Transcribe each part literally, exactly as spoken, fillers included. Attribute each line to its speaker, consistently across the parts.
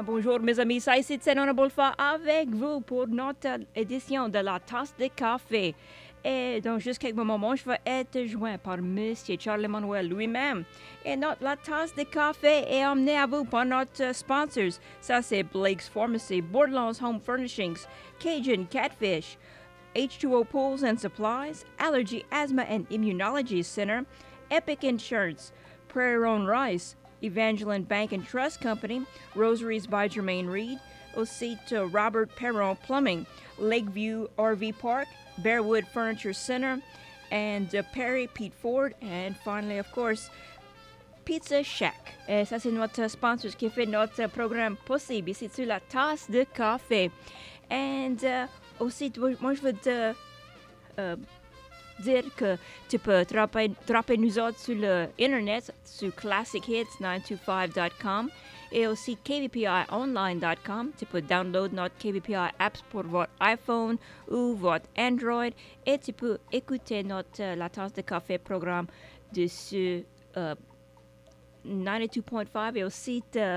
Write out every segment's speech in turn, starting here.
Speaker 1: bonjour mes amis, ça ici c'est Honorable Fa avec vous pour notre édition de la tasse de café. Et dans juste quelques moments, je vais être joint par Monsieur Charlie Manuel lui-même. Et notre la tasse de café est emmenée à vous par notre sponsors. Ça c'est Blake's Pharmacy, Bordelon's Home Furnishings, Cajun Catfish, H two O Pools and Supplies, Allergy, Asthma and Immunology Center, Epic Insurance, Prairie Own Rice, Evangeline Bank and Trust Company, Rosaries by Jermaine Reed, aussi to Robert Perron Plumbing, Lakeview R V Park, Bearwood Furniture Center, and uh, Perry Pete Ford, and finally, of course, Pizza Shack. Et ça, c'est notre sponsor qui fait notre programme possible ici sur la tasse de café. And uh, aussi, moi, je veux te uh, dire que tu peux dropper, dropper nous autres sur l'Internet, sur classic hits nine two five dot com et aussi k v p i online dot com. Tu peux download notre K V P I apps pour votre iPhone ou votre Android et tu peux écouter notre uh, La Tasse de Café programme dessus uh, ninety-two point five et aussi te,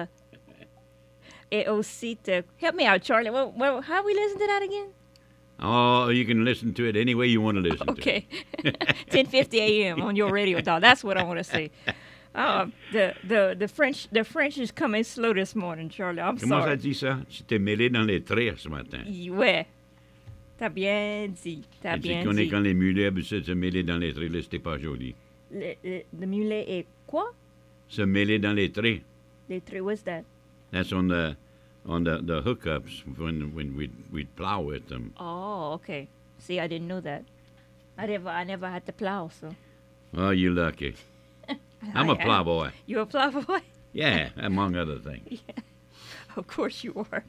Speaker 1: et aussi te, help me out, Charlie. Well, well, how we listen to that again?
Speaker 2: Oh, you can listen to it any way you want to listen
Speaker 1: okay.
Speaker 2: to it.
Speaker 1: ten fifty a.m. on your radio dial. That's what I want to say. Uh, the, the, the French the French is coming slow this morning, Charlie. I'm
Speaker 2: Comment
Speaker 1: sorry.
Speaker 2: ça dit ça? Tu t'es mêlé dans les traits ce matin.
Speaker 1: Ouais. T'as bien dit. T'as
Speaker 2: Et tu
Speaker 1: bien
Speaker 2: connais
Speaker 1: dit.
Speaker 2: quand les mulets se se mêler dans les traits, là, c'était pas joli.
Speaker 1: Le, le, le mulet est quoi?
Speaker 2: Se mêler dans les traits.
Speaker 1: Les traits, what's that?
Speaker 2: That's on the on the, the hookups when when we'd, we'd plow with them.
Speaker 1: Oh, okay. See, I didn't know that. I never, I never had to plow, so.
Speaker 2: Oh, you lucky. I'm a
Speaker 1: I am.
Speaker 2: plow boy.
Speaker 1: You a plow boy?
Speaker 2: Yeah, among other things.
Speaker 1: Yeah. Of course you are.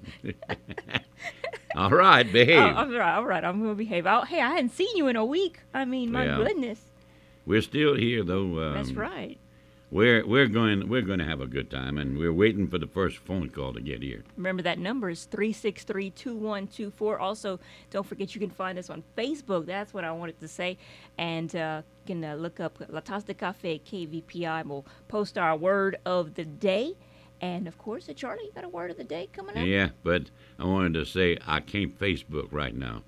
Speaker 2: All right, behave.
Speaker 1: Oh, all right, all right. I'm going to behave. Oh, hey, I hadn't seen you in a week. I mean, my
Speaker 2: Yeah.
Speaker 1: goodness.
Speaker 2: We're still here, though. Um,
Speaker 1: That's right.
Speaker 2: We're we're going we're going to have a good time, and we're waiting for the first phone call to get here.
Speaker 1: Remember that number is three six three, two one two four. Also, don't forget you can find us on Facebook. That's what I wanted to say. And uh, you can uh, look up La Tasse de Café K V P I. We'll post our word of the day. And, of course, uh, Charlie, you got a word of the day coming up?
Speaker 2: Yeah, but I wanted to say I can't Facebook right now.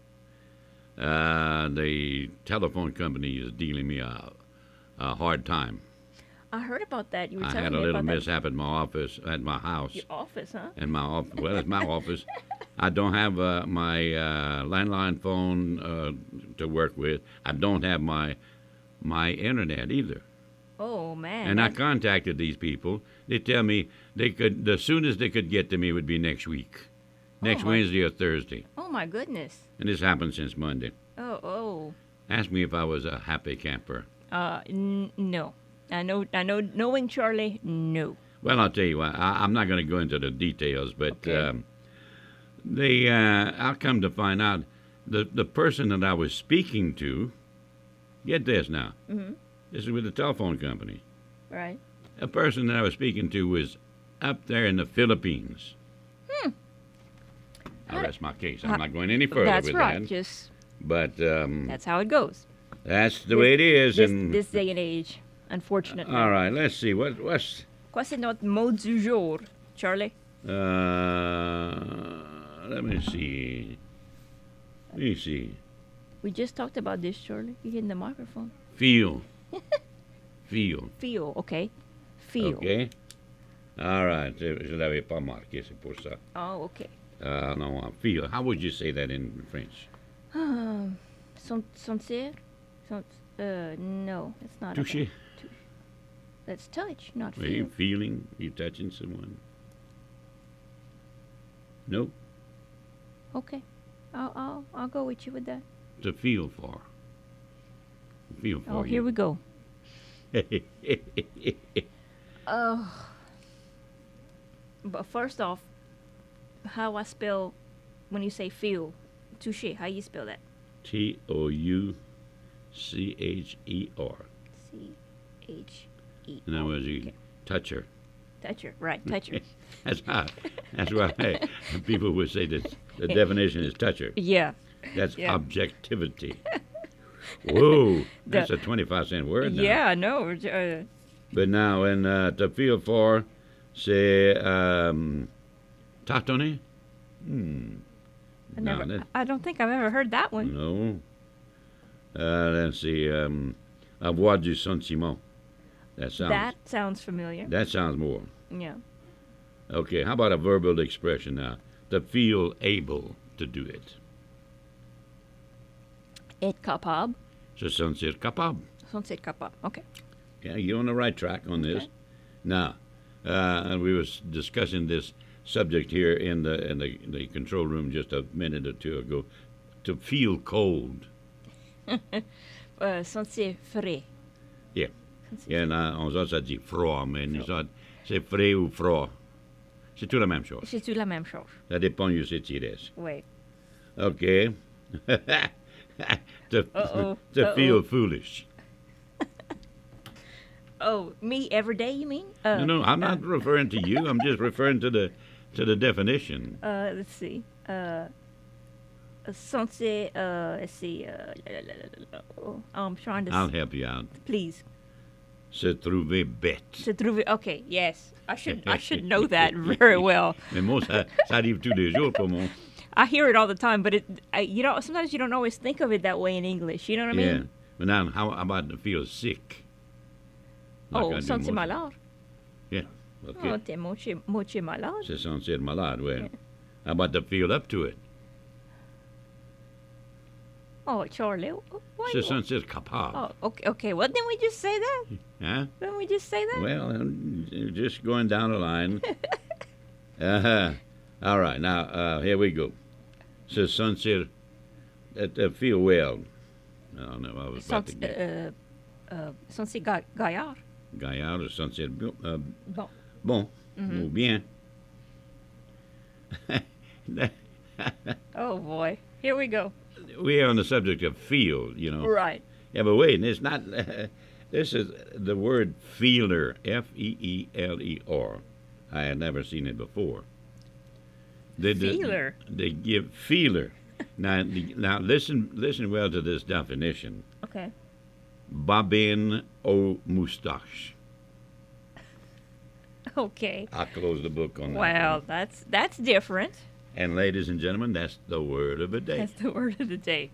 Speaker 2: Uh, the telephone company is dealing me a, a hard time.
Speaker 1: I heard about that. You were
Speaker 2: I
Speaker 1: telling
Speaker 2: had a
Speaker 1: me
Speaker 2: little
Speaker 1: about
Speaker 2: mishap at my office, at my house.
Speaker 1: that. Your office, huh?
Speaker 2: In my office. Well, it's my office. I don't have uh, my uh, landline phone uh, to work with. I don't have my my internet either.
Speaker 1: Oh, man.
Speaker 2: And I
Speaker 1: that-
Speaker 2: contacted these people. They tell me they could the soonest they could get to me would be next week, next
Speaker 1: Oh, my-
Speaker 2: Wednesday or Thursday.
Speaker 1: oh, my goodness.
Speaker 2: And this happened since Monday.
Speaker 1: Oh, oh.
Speaker 2: Asked me if I was a happy camper.
Speaker 1: Uh, n- no. I know, I know, knowing Charlie, no.
Speaker 2: Well, I'll tell you what. I, I'm not going to go into the details, but
Speaker 1: Okay.
Speaker 2: um, they. Uh, I'll come to find out the the person that I was speaking to. Get this now.
Speaker 1: Mm-hmm.
Speaker 2: This is with the telephone company.
Speaker 1: Right?
Speaker 2: A person that I was speaking to was up there in the Philippines.
Speaker 1: Hmm.
Speaker 2: Now, that's my case.
Speaker 1: How-
Speaker 2: I'm not going any further
Speaker 1: That's
Speaker 2: with
Speaker 1: right.
Speaker 2: that.
Speaker 1: Just,
Speaker 2: But um,
Speaker 1: that's how it goes.
Speaker 2: that's the way it is.
Speaker 1: This,
Speaker 2: and
Speaker 1: this day and age, unfortunately.
Speaker 2: all right, let's see. What what's
Speaker 1: Quoi c'est notre mot du jour, Charlie?
Speaker 2: uh? Let me see. Let me see.
Speaker 1: We just talked about this, Charlie. You hitting the microphone.
Speaker 2: Feel. Feel.
Speaker 1: Feel, okay. Feel.
Speaker 2: Okay. All right. Je je l'avais pas marqué, c'est pour ça.
Speaker 1: Oh, okay.
Speaker 2: Uh, no, uh, feel. How would you say that in French?
Speaker 1: Um, sen- sentir? Sen- uh, no, it's not.
Speaker 2: Toucher.
Speaker 1: about- tou- That's touch, not
Speaker 2: Are you
Speaker 1: feel.
Speaker 2: feeling? You touching someone? Nope.
Speaker 1: Okay. I'll, I'll, I'll go with you with that.
Speaker 2: To feel for. Feel for
Speaker 1: Oh, here we go. Oh. But first off, how I spell when you say feel? Touché. How you spell that?
Speaker 2: T O U C H E R.
Speaker 1: C H E.
Speaker 2: In other words, you
Speaker 1: Okay.
Speaker 2: touch her.
Speaker 1: Toucher. Right. Toucher.
Speaker 2: That's how. That's why people would say that the definition is toucher.
Speaker 1: Yeah.
Speaker 2: That's
Speaker 1: Yeah.
Speaker 2: objectivity. Whoa, that's
Speaker 1: The-
Speaker 2: a twenty-five cent word now.
Speaker 1: Yeah. No. Uh,
Speaker 2: But now, in uh, to feel for, say, um, Tâtonner? Hmm.
Speaker 1: I
Speaker 2: No,
Speaker 1: never.
Speaker 2: that-
Speaker 1: I don't think I've ever heard that one.
Speaker 2: No. Uh, let's see. Um, avoir du sentiment. That sounds.
Speaker 1: That sounds familiar.
Speaker 2: That sounds more.
Speaker 1: Yeah.
Speaker 2: Okay. How about a verbal expression now? To feel able to do it.
Speaker 1: Être capable.
Speaker 2: Se sentir capable.
Speaker 1: Sentir capable. Okay.
Speaker 2: Yeah, you're on the right track on this.
Speaker 1: Okay.
Speaker 2: Now, uh, and we was discussing this subject here in the in the, the control room just a minute or two ago. To feel cold.
Speaker 1: Euh, sentir frais.
Speaker 2: Yeah.
Speaker 1: Sentir-
Speaker 2: Yeah, là, on autres, ça dit froid, mais nous autres, c'est frais ou froid. C'est tout la même chose.
Speaker 1: C'est tout la même chose.
Speaker 2: Ça dépend où c'est tiré.
Speaker 1: Oui.
Speaker 2: Okay. to
Speaker 1: Uh-oh.
Speaker 2: to
Speaker 1: Uh-oh.
Speaker 2: feel foolish.
Speaker 1: Oh, me every day, you mean? Uh,
Speaker 2: No, no, I'm not referring to you. I'm just referring to the to the definition.
Speaker 1: Uh, let's see. Uh, uh, sentir, uh, let's see. Uh, la, la, la, la, la, oh, I'm trying to.
Speaker 2: I'll
Speaker 1: s-
Speaker 2: help you out.
Speaker 1: Please.
Speaker 2: Se trouver bête.
Speaker 1: Se trouver. Okay. Yes. I should. I should know that very well.
Speaker 2: Mais moi, ça, ça arrive tous les jours pour moi.
Speaker 1: I hear it all the time, but it. I, you know, sometimes you don't always think of it that way in English. You know what I
Speaker 2: Yeah.
Speaker 1: mean?
Speaker 2: But now, how about to feel sick? Like
Speaker 1: Oh,
Speaker 2: I do
Speaker 1: sentir
Speaker 2: most-
Speaker 1: malade.
Speaker 2: Yeah. Okay.
Speaker 1: Oh, t'es moitié, moitié malade.
Speaker 2: Se sentir malade, well.
Speaker 1: Yeah.
Speaker 2: How about to feel up to it?
Speaker 1: Oh, Charlie. Why?
Speaker 2: Se sentir capable.
Speaker 1: Oh, okay. Okay. Well, didn't we just say that?
Speaker 2: Huh?
Speaker 1: Didn't we just say that?
Speaker 2: Well, um, just going down the line. uh-huh. All right, now, uh, here we go. Se sentir, uh, to feel well. I don't know, I was about to
Speaker 1: Sent,
Speaker 2: get
Speaker 1: uh, uh, sentir ga- gaillard.
Speaker 2: gaillard, or sentir bu- uh,
Speaker 1: Bon.
Speaker 2: bon,
Speaker 1: Mhm.
Speaker 2: ou bien.
Speaker 1: Oh boy. Here we go.
Speaker 2: We are on the subject of feel, you know.
Speaker 1: Right.
Speaker 2: Yeah, but wait, it's not. This is the word feeler, F E E L E R. I had never seen it before. They, they-
Speaker 1: Feeler.
Speaker 2: They give feeler. now, the- now listen, listen well to this definition.
Speaker 1: Okay.
Speaker 2: Babine au moustache.
Speaker 1: Okay.
Speaker 2: I'll close the book on that.
Speaker 1: Well,
Speaker 2: one.
Speaker 1: that's that's different.
Speaker 2: And ladies and gentlemen, that's the word of the day.
Speaker 1: That's the word of the day.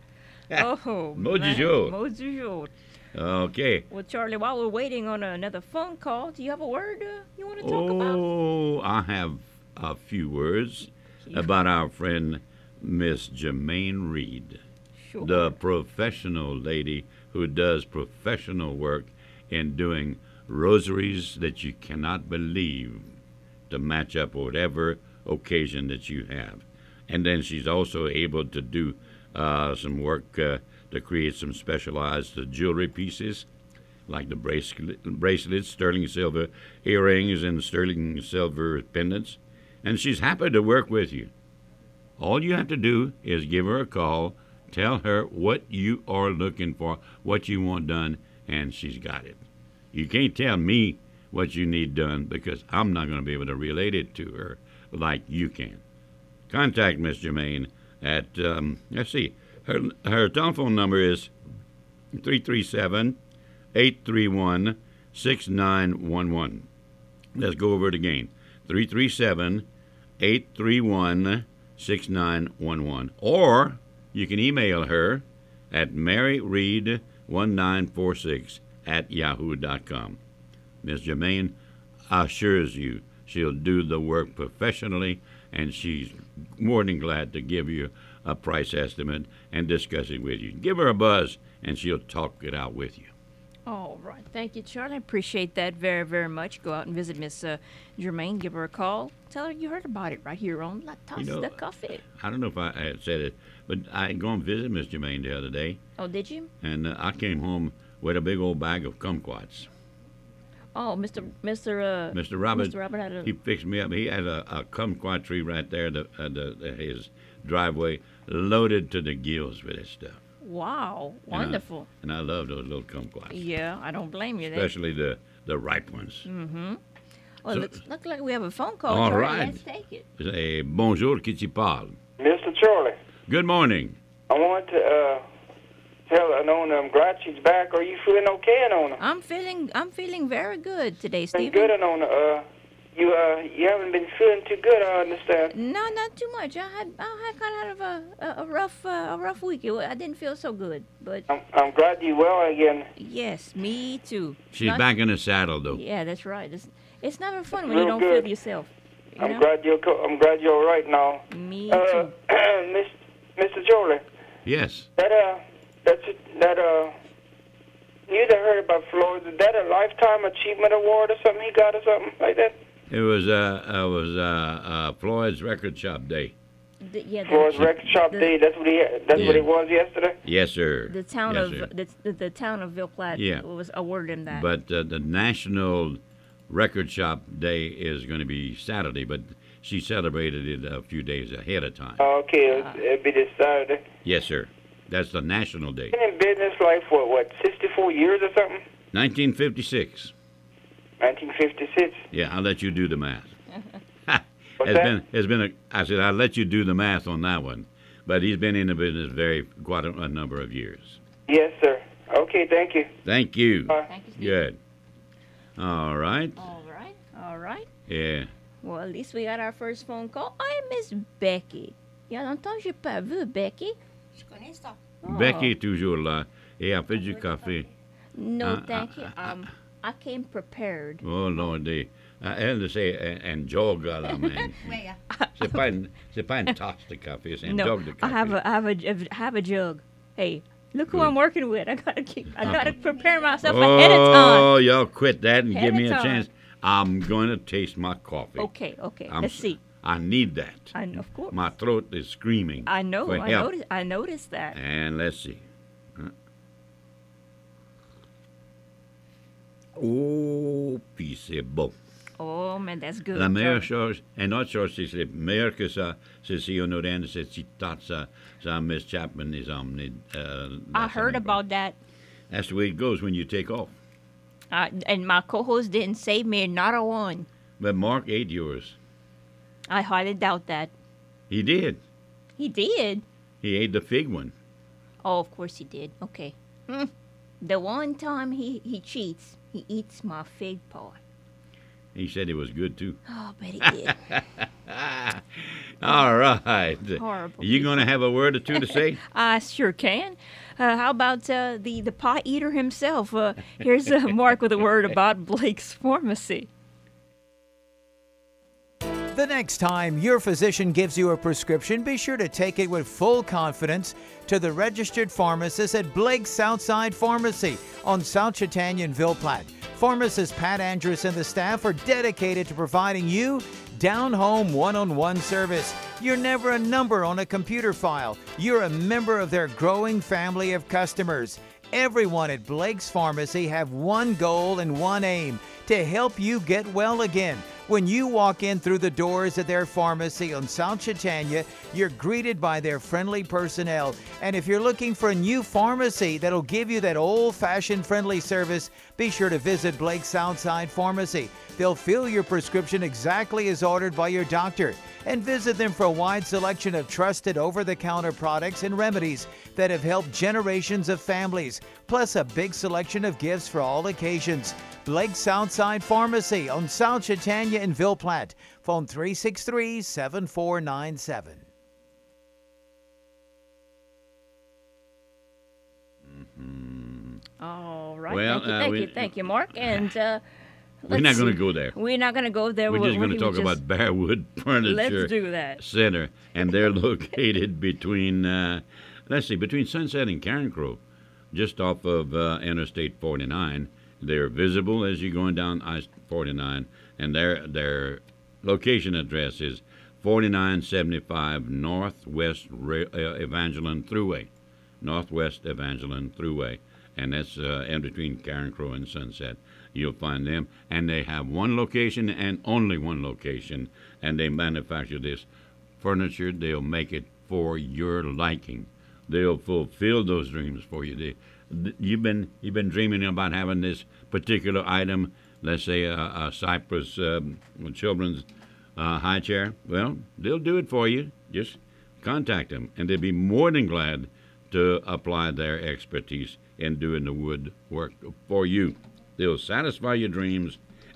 Speaker 1: Oh,
Speaker 2: Mot du
Speaker 1: man.
Speaker 2: jour.
Speaker 1: Mot du jour.
Speaker 2: Okay.
Speaker 1: Well, Charlie, while we're waiting on another phone call, do you have a word uh, you want to talk about?
Speaker 2: Oh, I have a few words about our friend Miss Jermaine Reed,
Speaker 1: Sure.
Speaker 2: the professional lady who does professional work in doing rosaries that you cannot believe to match up whatever occasion that you have. And then she's also able to do uh, some work uh, to create some specialized uh, jewelry pieces, like the bracelet, bracelets, sterling silver earrings, and sterling silver pendants. And she's happy to work with you. All you have to do is give her a call, tell her what you are looking for, what you want done, and she's got it. You can't tell me what you need done because I'm not going to be able to relate it to her like you can. Contact Miss Jermaine at, um, let's see, her, her telephone number is three three seven, eight three one, six nine one one. Let's go over it again. three three seven, eight three one, six nine one one. Or you can email her at maryreed one nine four six at yahoo dot com. Miss Jermaine assures you she'll do the work professionally, and she's more than glad to give you a price estimate and discuss it with you. Give her a buzz, and she'll talk it out with you.
Speaker 1: All right. Thank you, Charlie. I appreciate that very, very much. Go out and visit Miss uh, Germaine. Give her a call. Tell her you heard about it right here on La Tasse
Speaker 2: You know,
Speaker 1: de Café.
Speaker 2: I don't know if I had said it, but I go and visit Miss Jermaine the other day,
Speaker 1: Oh, did you?
Speaker 2: and uh, I came home with a big old bag of kumquats.
Speaker 1: Oh, Mister Mister Uh,
Speaker 2: Mister Robert,
Speaker 1: Mister Robert had a.
Speaker 2: he fixed me up. He had a, a kumquat tree right there at, the, at the, his driveway, loaded to the gills with this stuff.
Speaker 1: Wow,
Speaker 2: And I-
Speaker 1: wonderful.
Speaker 2: And I love those little kumquats,
Speaker 1: Yeah, I don't blame you. They,
Speaker 2: especially the, the ripe ones.
Speaker 1: mm-hmm. Well,
Speaker 2: So-
Speaker 1: looks look like we have a phone call.
Speaker 2: All
Speaker 1: Charlie.
Speaker 2: right.
Speaker 1: Let's take it.
Speaker 2: Say, bonjour, qui tu parle?
Speaker 3: Mister Charlie,
Speaker 2: Good morning.
Speaker 3: I want to uh, tell Anona I'm glad she's back. Are you feeling okay, Anona?
Speaker 1: I'm feeling I'm feeling very good today,
Speaker 3: Been
Speaker 1: Stephen.
Speaker 3: good, Anona. Uh, you uh you haven't been feeling too good, I understand.
Speaker 1: No, not too much. I had I had kind of a a, a rough uh, a rough week. It wa- I didn't feel so good, but
Speaker 3: I'm I'm glad you're well again.
Speaker 1: yes, me too.
Speaker 2: She's
Speaker 1: Not-
Speaker 2: back in the saddle, though.
Speaker 1: Yeah, that's right. It's it's never fun when
Speaker 3: Real
Speaker 1: you don't
Speaker 3: good.
Speaker 1: feel yourself. You
Speaker 3: I'm
Speaker 1: know?
Speaker 3: glad you're co- I'm glad you're all right now.
Speaker 1: Me
Speaker 3: Uh,
Speaker 1: too.
Speaker 3: Miss Mister Jolie,
Speaker 2: Yes.
Speaker 3: that uh that's that uh you that heard about Floyd? Is that a lifetime achievement award or something he got or something like that?
Speaker 2: It was uh, it was uh, uh, Floyd's Record Shop Day.
Speaker 1: The, yeah, the,
Speaker 3: Floyd's Record Shop
Speaker 1: the-
Speaker 3: Day. That's what he that's
Speaker 2: Yeah.
Speaker 3: what it was yesterday.
Speaker 2: Yes, sir.
Speaker 1: the town
Speaker 2: yes,
Speaker 1: of
Speaker 2: sir.
Speaker 1: the, the the town of Ville Platte
Speaker 2: Yeah.
Speaker 1: was awarded him that.
Speaker 2: But uh, the National Record Shop Day is going to be Saturday, but she celebrated it a few days ahead of time.
Speaker 3: Oh, okay, it'll, it'll be this Saturday.
Speaker 2: Yes, sir. That's the National Day.
Speaker 3: Been in business like for what, sixty-four years or something?
Speaker 2: nineteen fifty-six.
Speaker 3: nineteen fifty-six.
Speaker 2: Yeah, I'll let you do the math.
Speaker 3: What's
Speaker 2: It's
Speaker 3: that?
Speaker 2: been, it's been a, I said, I'll let you do the math on that one. But he's been in the business very, quite a, a number of years.
Speaker 3: Yes, sir. Okay, thank you.
Speaker 2: Thank you.
Speaker 3: Bye.
Speaker 1: Thank you, Steve.
Speaker 2: Good. All right.
Speaker 1: All right, all right.
Speaker 2: Yeah.
Speaker 1: Well, at least we got our first phone call. I'm Miss Becky. Il y a longtemps que j'ai pas vu Becky.
Speaker 4: Je connais ça.
Speaker 1: Oh.
Speaker 2: Becky est toujours là. Et elle fait du café.
Speaker 1: No,
Speaker 2: Uh,
Speaker 1: thank
Speaker 2: uh,
Speaker 1: you.
Speaker 2: uh,
Speaker 1: Um, I came prepared.
Speaker 2: Oh, Lord. Des, euh, elle, c'est un, un jog à la main.
Speaker 4: Oui, hein.
Speaker 2: C'est pas une, c'est pas une tasse de café, c'est un
Speaker 1: No,
Speaker 2: jog de
Speaker 1: I
Speaker 2: café.
Speaker 1: have a, I have a, I have a jug. Hey, look who
Speaker 2: Good.
Speaker 1: I'm working with. I gotta keep, I gotta prepare myself ahead of
Speaker 2: Oh,
Speaker 1: time.
Speaker 2: y'all quit that and
Speaker 1: Ahead
Speaker 2: give
Speaker 1: of
Speaker 2: me a
Speaker 1: time.
Speaker 2: chance. I'm going to taste my coffee.
Speaker 1: Okay, okay.
Speaker 2: I'm
Speaker 1: Let's
Speaker 2: s-
Speaker 1: see.
Speaker 2: I need that.
Speaker 1: I know, of course.
Speaker 2: My throat is screaming.
Speaker 1: I know.
Speaker 2: for
Speaker 1: I
Speaker 2: help.
Speaker 1: noticed. I noticed that.
Speaker 2: And let's see. Huh? Oh, puis c'est bon.
Speaker 1: Oh man, that's good.
Speaker 2: La meilleure
Speaker 1: Charlie.
Speaker 2: chose, une autre chose, c'est c'est meilleur que ça, c'est si on donne cette citate, ça, ça Miss Chapman is emmené. Uh,
Speaker 1: I heard about that.
Speaker 2: That's the way it goes when you take off.
Speaker 1: Uh, and my co-host didn't save me, not a one.
Speaker 2: But Mark ate yours.
Speaker 1: I highly doubt that.
Speaker 2: He did.
Speaker 1: He did.
Speaker 2: He ate the fig one.
Speaker 1: Oh, of course he did. Okay. Hmm. The one time he, he cheats, he eats my fig pie.
Speaker 2: He said it was good too.
Speaker 1: Oh, but he did.
Speaker 2: All right.
Speaker 1: Horrible
Speaker 2: You going to have a word or two to say?
Speaker 1: I sure can. Uh, how about uh, the, the pie eater himself? Uh, here's uh, Mark with a word about Blake's Pharmacy.
Speaker 5: The next time your physician gives you a prescription, be sure to take it with full confidence to the registered pharmacist at Blake's Southside Pharmacy on South Chautauqua and Ville Platte. Pharmacist Pat Andrus and the staff are dedicated to providing you down-home one-on-one service. You're never a number on a computer file. You're a member of their growing family of customers. Everyone at Blake's Pharmacy have one goal and one aim: to help you get well again. When you walk in through the doors of their pharmacy on South Chautauqua, you're greeted by their friendly personnel. And if you're looking for a new pharmacy that'll give you that old-fashioned friendly service, be sure to visit Blake's Southside Pharmacy. They'll fill your prescription exactly as ordered by your doctor. And visit them for a wide selection of trusted over-the-counter products and remedies that have helped generations of families, plus a big selection of gifts for all occasions. Blake's Southside Pharmacy on South Chautauqua and Ville Platte. Phone three six three, seven four nine seven.
Speaker 1: All right.
Speaker 2: Well,
Speaker 1: thank you,
Speaker 2: uh,
Speaker 1: thank
Speaker 2: we-
Speaker 1: you, thank you, Mark. And uh,
Speaker 2: We're
Speaker 1: let's
Speaker 2: not going
Speaker 1: see.
Speaker 2: to go there.
Speaker 1: We're not going to go there.
Speaker 2: We're just going to
Speaker 1: we
Speaker 2: talk
Speaker 1: just-
Speaker 2: about Bearwood Furniture
Speaker 1: Let's do that.
Speaker 2: Center, and they're located between, uh, let's see, between Sunset and Carencro, just off of uh, Interstate forty-nine. They're visible as you're going down I forty-nine, and their their location address is forty-nine seventy-five Northwest Ra- uh, Evangeline Thruway, Northwest Evangeline Thruway, and that's uh, in between Carencro and Sunset. You'll find them, and they have one location and only one location, and they manufacture this furniture. They'll make it for your liking. They'll fulfill those dreams for you. They, th- you've been you've been dreaming about having this particular item, let's say a, a Cypress um, children's uh, high chair. Well, they'll do it for you. Just contact them, and they'll be more than glad to apply their expertise in doing the wood work for you. They'll satisfy your dreams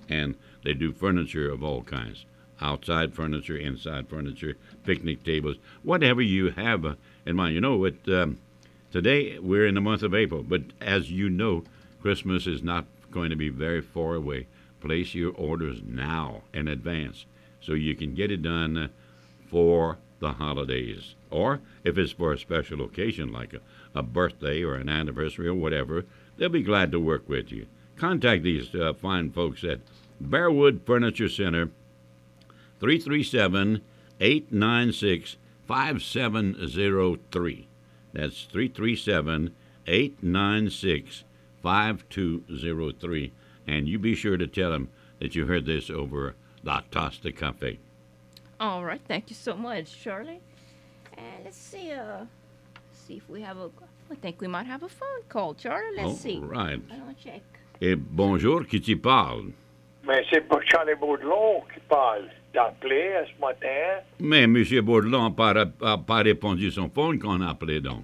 Speaker 2: and they do furniture of all kinds. Outside furniture, inside furniture, picnic tables, whatever you have uh, in mind. You know what? Um, today we're in the month of April, but as you know, Christmas is not going to be very far away. Place your orders now in advance so you can get it done uh, for the holidays. Or if it's for a special occasion like a, a birthday or an anniversary or whatever, they'll be glad to work with you. Contact these uh, fine folks at Bearwood Furniture Center, three three seven, eight nine six, five seven zero three. That's three three seven, eight nine six, five two zero three. And you be sure to tell them that you heard this over La Tasse de Café.
Speaker 1: All right, thank you so much, Charlie. And let's see, uh, see if we have a. I think we might have a phone call, Charlie. Let's
Speaker 2: All
Speaker 1: see.
Speaker 2: right.
Speaker 1: I don't check.
Speaker 2: Et bonjour, qui t'y parle?
Speaker 4: Mais c'est pas Charlie Baudlon qui parle. T'as appelé euh, ce matin?
Speaker 2: Mais M. Bourdelon n'a pas, a pas répondu son phone qu'on a appelé donc.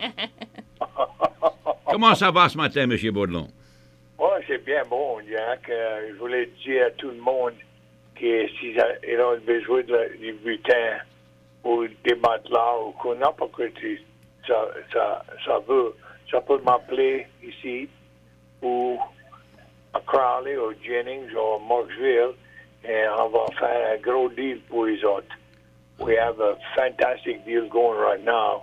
Speaker 2: Comment ça va ce matin, M. Bourdelon?
Speaker 4: Ouais, c'est bien bon, Jack. Euh, je voulais dire à tout le monde que s'ils a- ils ont besoin de, du butin ou des matelas ou quoi, n'importe quoi, ça, ça, ça veut, ça peut m'appeler ici ou à Crowley ou Jennings ou à Marksville et on va faire un gros deal pour les autres. We have a fantastic deal going right now.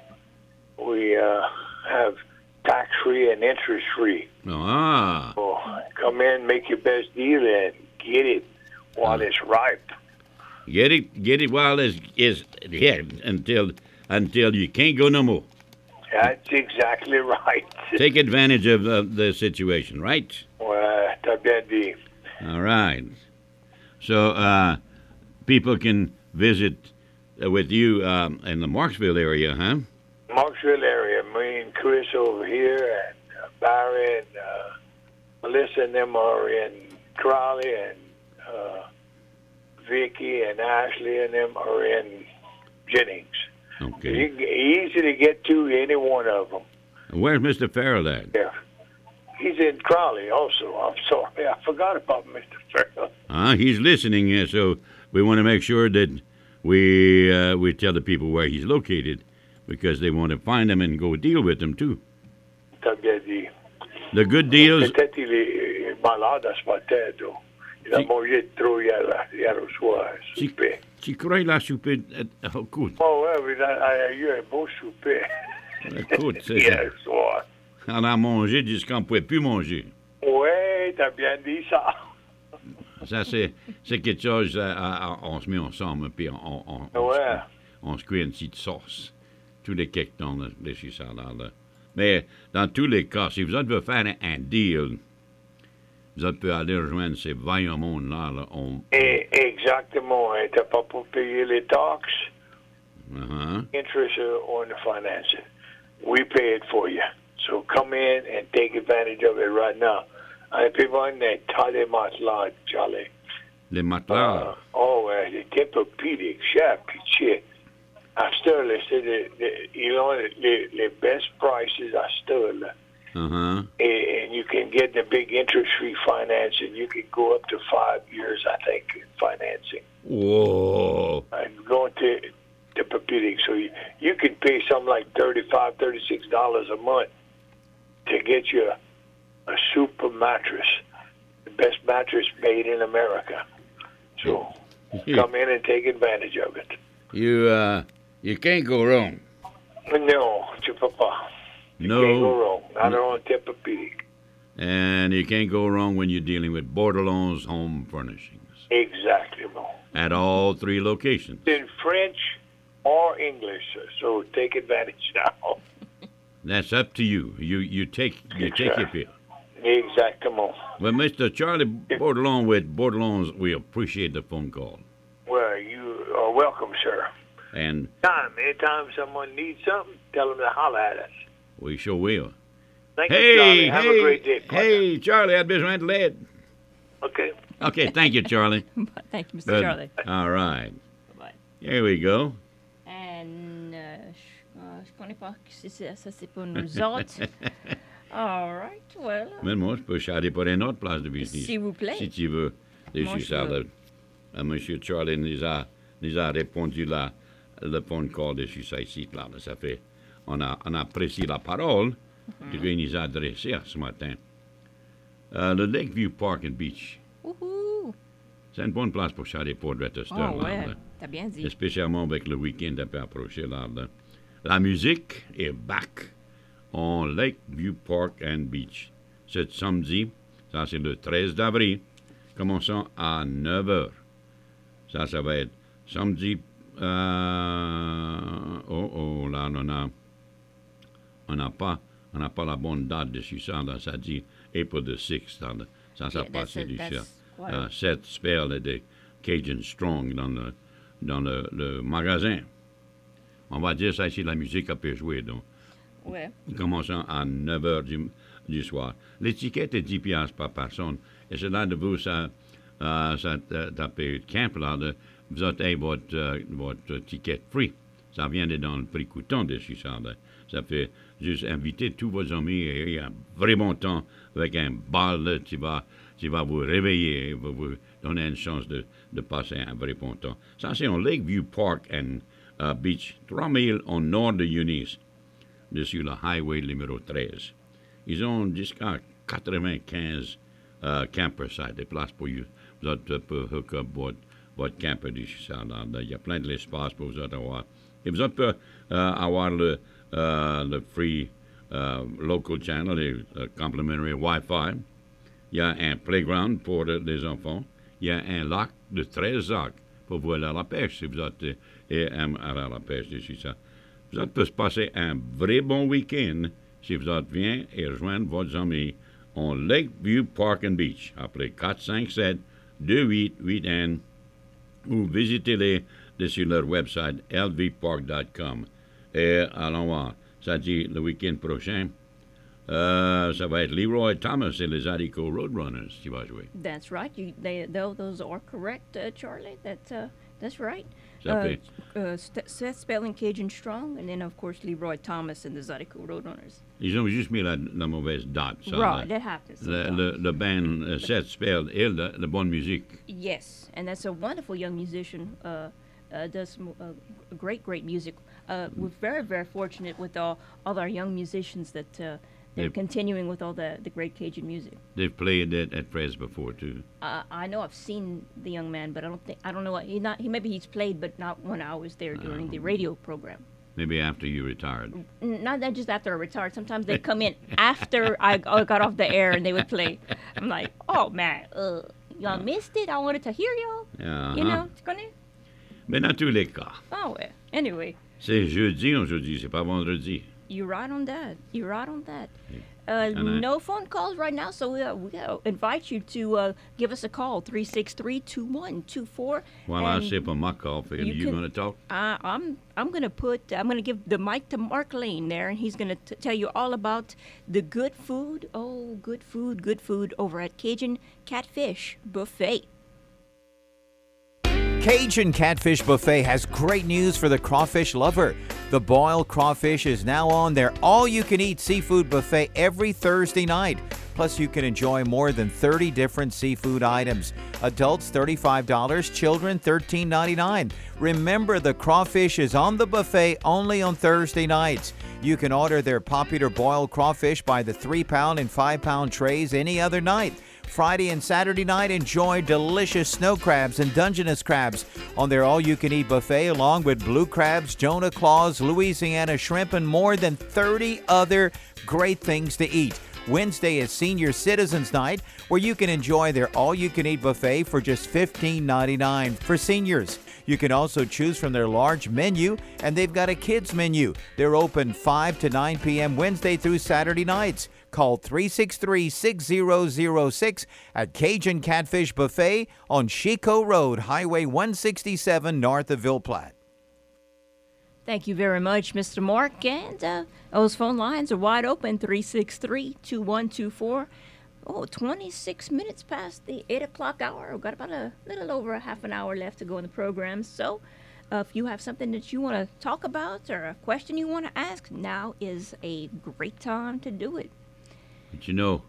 Speaker 4: We uh, have tax-free and interest-free.
Speaker 2: Ah,
Speaker 4: So come in, make your best deal, and get it while it's ripe.
Speaker 2: get it, get it while it's, it's yeah, until until you can't go no more.
Speaker 4: That's exactly right.
Speaker 2: Take advantage of uh, the situation, right?
Speaker 4: Ouais, t'as bien dit.
Speaker 2: All right. So uh, people can visit uh, with you um, in the Marksville area, huh?
Speaker 4: Marksville area, me and Chris over here, and uh, Barry and uh, Melissa and them are in Crowley, and uh, Vicky and Ashley and them are in Jennings.
Speaker 2: Okay.
Speaker 4: You can, easy to get to any one of them.
Speaker 2: Where's Mister Farrell at?
Speaker 4: Yeah. He's in Crowley also. I'm sorry. I forgot about Mister Farrell.
Speaker 2: Uh, he's listening, uh, so we want to make sure that we uh, we tell the people where he's located because they want to find him and go deal with him, too.
Speaker 4: T'as bien dit.
Speaker 2: The good deals,
Speaker 4: Peut-être il est malade à ce matin, donc. Il a
Speaker 2: Si-
Speaker 4: mangé trop hier, hier au soir,
Speaker 2: Si-
Speaker 4: souper.
Speaker 2: tu crois la soupe... euh, écoute,
Speaker 4: Oh ouais, mais il a, il a eu un beau souper
Speaker 2: écoute, c'est ça.
Speaker 4: hier soir.
Speaker 2: On a mangé jusqu'on ne pouvait plus manger.
Speaker 4: Ouais, t'as bien dit ça.
Speaker 2: Ça, c'est, c'est quelque chose, euh, à- à- on se met ensemble, puis on, on, on, on
Speaker 4: Ouais.
Speaker 2: se, on se cuit une petite sauce. Tous les quelques temps, là, de chez ça, là, là. Mais dans tous les cas, si vous autres veut faire un, un deal, vous autres pouvez aller rejoindre ces vaillants mondes-là. Là, on,
Speaker 4: Et, exactement, hein, t'as pas pour payer les taxes,
Speaker 2: uh-huh.
Speaker 4: interest on the financing. We pay it for you. So come in and take advantage of it right now. And people in there, tas des matelas, Charlie.
Speaker 2: Les matelas.
Speaker 4: Uh, oh, ouais, les Tempur-Pedic, cher pitié. À Sterling, là, c'est les, les, ils ont les, les best prices à Sterling.
Speaker 2: uh-huh.
Speaker 4: And you can get the big interest-free financing. You can go up to five years, I think, in financing.
Speaker 2: Whoa.
Speaker 4: And going to the Tempur-Pedic. So you, you can pay something like thirty-five dollars, thirty-six dollars a month to get you a, a super mattress, the best mattress made in America. So come in and take advantage of it.
Speaker 2: You, uh, you can't go wrong.
Speaker 4: No, tu peux pas. You
Speaker 2: No.
Speaker 4: can't go wrong. Not on Tempur-Pedic.
Speaker 2: And you can't go wrong when you're dealing with Bordelon's Home Furnishings
Speaker 4: Exactly. No.
Speaker 2: at all three locations.
Speaker 4: In French or English, so take advantage now.
Speaker 2: That's up to you. You you take you take your pill.
Speaker 4: Exactement.
Speaker 2: Well, Mister Charlie Bordelon with Bordelon's, we appreciate the phone call.
Speaker 4: Well, you are welcome, sir.
Speaker 2: And
Speaker 4: Time, anytime someone needs something, tell them to holler at us.
Speaker 2: we sure will.
Speaker 4: Thank you,
Speaker 2: Hey,
Speaker 4: Charlie. Have
Speaker 2: hey,
Speaker 4: a great day. partner.
Speaker 2: hey, Charlie, I'd besoin de l'aide.
Speaker 4: Okay.
Speaker 2: Okay, thank you, Charlie.
Speaker 1: Thank you, Mister
Speaker 2: Good.
Speaker 1: Charlie.
Speaker 2: All right.
Speaker 1: Bye-bye.
Speaker 2: Here we go.
Speaker 1: And, euh, je, euh, je connais pas si c'est- ça, c'est pour nous autres. All right, well,
Speaker 2: Mais moi, je peux charler pour une autre place de visite.
Speaker 1: s'il vous plaît.
Speaker 2: Si tu veux. Et
Speaker 1: Moi,
Speaker 2: c'est
Speaker 1: je
Speaker 2: ça,
Speaker 1: veux.
Speaker 2: le, euh, M. Charlie nous a, nous a répondu là, le phone call de ça ici, là, là, ça fait, on a, on a apprécié la parole qu'il nous a adressée ce matin. Euh, le Lakeview Park and Beach,
Speaker 1: Wouhou!
Speaker 2: c'est une bonne place pour charler pour de cette
Speaker 1: Oh,
Speaker 2: heure là,
Speaker 1: ouais.
Speaker 2: là.
Speaker 1: T'as bien dit.
Speaker 2: Et spécialement avec le week-end un peu approché là, là. La musique est back en Lakeview Park and Beach. Ce samedi, ça c'est le treize d'avril, commençant à neuf heures. Ça, ça va être samedi. Euh, oh, oh, là, on a, on n'a pas, on n'a pas la bonne date dessus ça. Là, ça dit April the sixth. Là, ça, ça
Speaker 1: Yeah,
Speaker 2: passe
Speaker 1: that's
Speaker 2: du
Speaker 1: it,
Speaker 2: ça.
Speaker 1: that's what-
Speaker 2: Euh, Sept spells de Cajun Strong dans le, dans le, le magasin. On va dire ça ici, la musique a pu jouer, donc.
Speaker 1: Ouais.
Speaker 2: Commençant à neuf heures du, du soir. L'étiquette est dix piastres par personne. Et c'est là de vous, ça, euh, ça euh, taper camp, là, de, vous avez votre, euh, votre ticket free. Ça vient de dans le prix coûtant dessus, ça. Là. Ça fait juste inviter tous vos amis et il y a un vrai bon temps avec un bal, là, tu vas, tu vas vous réveiller et vous, vous donner une chance de, de passer un vrai bon temps. Ça, c'est en Lakeview Park and uh, Beach, trois milles au nord de Eunice, dessus le highway numéro treize. Ils ont jusqu'à quatre-vingt-quinze uh, campersites, des places pour vous. Vous autres pouvez hook up votre, votre camper dessus ça. Là. Il y a plein de l'espace pour vous autres avoir. Et vous autres pouvez uh, avoir le, uh, le free uh, local channel, le uh, complimentary Wi-Fi. Il y a un playground pour uh, les enfants. Il y a un lac de treize lacs pour vous aller à la pêche si vous êtes uh, et aimez aller à la pêche dessus ça. Vous autres pouvez passer un vrai bon week-end si vous autres venez et rejoindre vos amis en Lakeview Park and Beach. Appelez quatre cinq sept deux huit huit un ou visitez-les sur leur website l v park dot com. Et allons voir, ça dit le week-end prochain, euh, ça va être Leroy Thomas et les Adico Roadrunners qui va jouer.
Speaker 1: That's right. You, they, tho- those are correct, uh, Charlie. That, uh, that's right.
Speaker 2: Ça
Speaker 1: Uh,
Speaker 2: fait-
Speaker 1: uh, St- Seth Spelling, Cajun Strong, and then, of course, Leroy Thomas and the Zydeco Roadrunners.
Speaker 2: Ils ont juste mis la, la mauvaise date. Ça,
Speaker 1: Right,
Speaker 2: là.
Speaker 1: that happens.
Speaker 2: Le,
Speaker 1: sometimes.
Speaker 2: le, le band euh, Seth Spell et la, la bonne musique.
Speaker 1: Yes, and that's a wonderful young musician. Uh, uh, does some, uh, great, great music. Uh, we're very, very fortunate with all, all our young musicians that uh, they're
Speaker 2: Yep.
Speaker 1: continuing with all the, the great Cajun music.
Speaker 2: They've played it at Prez before too.
Speaker 1: Uh, I know I've seen the young man, but I don't think I don't know. What, he not he maybe he's played, but not when I was there during the radio program.
Speaker 2: Maybe after you retired.
Speaker 1: N- Not that just after I retired. Sometimes they come in after I, I got off the air and they would play. I'm like, oh man, uh, y'all missed it. I wanted to hear y'all.
Speaker 2: Uh-huh.
Speaker 1: You know, it's gonna.
Speaker 2: Mais dans tous les cas,
Speaker 1: Oh well. Anyway.
Speaker 2: c'est jeudi aujourd'hui, c'est pas vendredi.
Speaker 1: You're right on that. You're right on that. Uh,
Speaker 2: And I-
Speaker 1: no phone calls right now, so we, uh, we uh, invite you to uh, give us a call, three six three, two one two four.
Speaker 2: Voilà, c'est pour ma call. Are
Speaker 1: you
Speaker 2: you,
Speaker 1: can-
Speaker 2: going to talk?
Speaker 1: Uh, I'm I'm gonna put I'm gonna give the mic to Mark Lane there, and he's gonna t- tell you all about the good food. Oh, good food, good food over at Cajun Catfish Buffet.
Speaker 5: Cajun Catfish Buffet has great news for the crawfish lover. The boiled crawfish is now on their all-you-can-eat seafood buffet every Thursday night. Plus, you can enjoy more than thirty different seafood items. Adults, thirty-five dollars. Children, thirteen ninety-nine. Remember, the crawfish is on the buffet only on Thursday nights. You can order their popular boiled crawfish by the three-pound and five-pound trays any other night. Friday and Saturday night, enjoy delicious snow crabs and Dungeness crabs on their all-you-can-eat buffet, along with blue crabs, Jonah claws, Louisiana shrimp, and more than thirty other great things to eat. Wednesday is Senior Citizens Night, where you can enjoy their all-you-can-eat buffet for just fifteen ninety-nine for seniors. You can also choose from their large menu, and they've got a kids menu. They're open five to nine p.m. Wednesday through Saturday nights. Call three six three, six zero zero six at Cajun Catfish Buffet on Chico Road, Highway one sixty-seven, north of Ville Platte.
Speaker 1: Thank you very much, Mister Mark. And uh, those phone lines are wide open, three six three, two one two four. Oh, twenty-six minutes past the eight o'clock hour. We've got about a little over a half an hour left to go in the program. So uh, if you have something that you want to talk about or a question you want to ask, now is a great time to do it.
Speaker 2: But you know,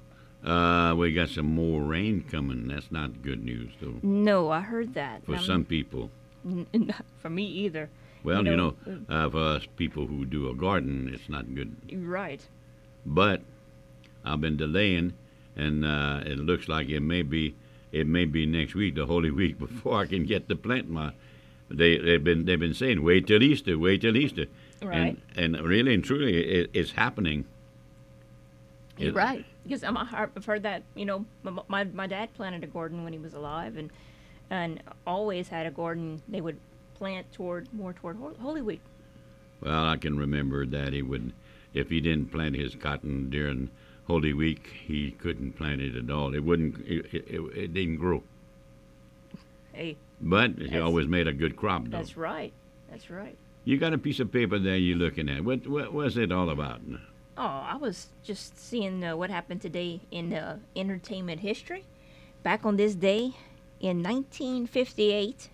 Speaker 2: Uh, we got some more rain coming. That's not good news, though,
Speaker 1: No, I heard that.
Speaker 2: for
Speaker 1: Um,
Speaker 2: some people.
Speaker 1: n- not for me either.
Speaker 2: Well,
Speaker 1: you
Speaker 2: you
Speaker 1: know,
Speaker 2: know, uh, for us people who do a garden, it's not good.
Speaker 1: Right.
Speaker 2: But I've been delaying, and uh, it looks like it may be it may be next week, the Holy Week, before I can get to plant my. They they've been they've been saying wait till Easter, wait till Easter,
Speaker 1: Right.
Speaker 2: and and really and truly it, it's happening.
Speaker 1: You're
Speaker 2: It-
Speaker 1: right. Because I'm, I've heard that, you know, my, my my dad planted a garden when he was alive, and and always had a garden they would plant toward more toward Hol- Holy Week.
Speaker 2: Well, I can remember that he would, if he didn't plant his cotton during Holy Week, he couldn't plant it at all. It wouldn't. It, it, it didn't grow.
Speaker 1: Hey,
Speaker 2: But he
Speaker 1: That's-
Speaker 2: always made a good crop, though.
Speaker 1: that's right. That's right.
Speaker 2: You got a piece of paper there you're looking at. What what was it all about?
Speaker 1: Oh, I was just seeing uh, what happened today in uh, entertainment history. Back on this day in nineteen fifty-eight,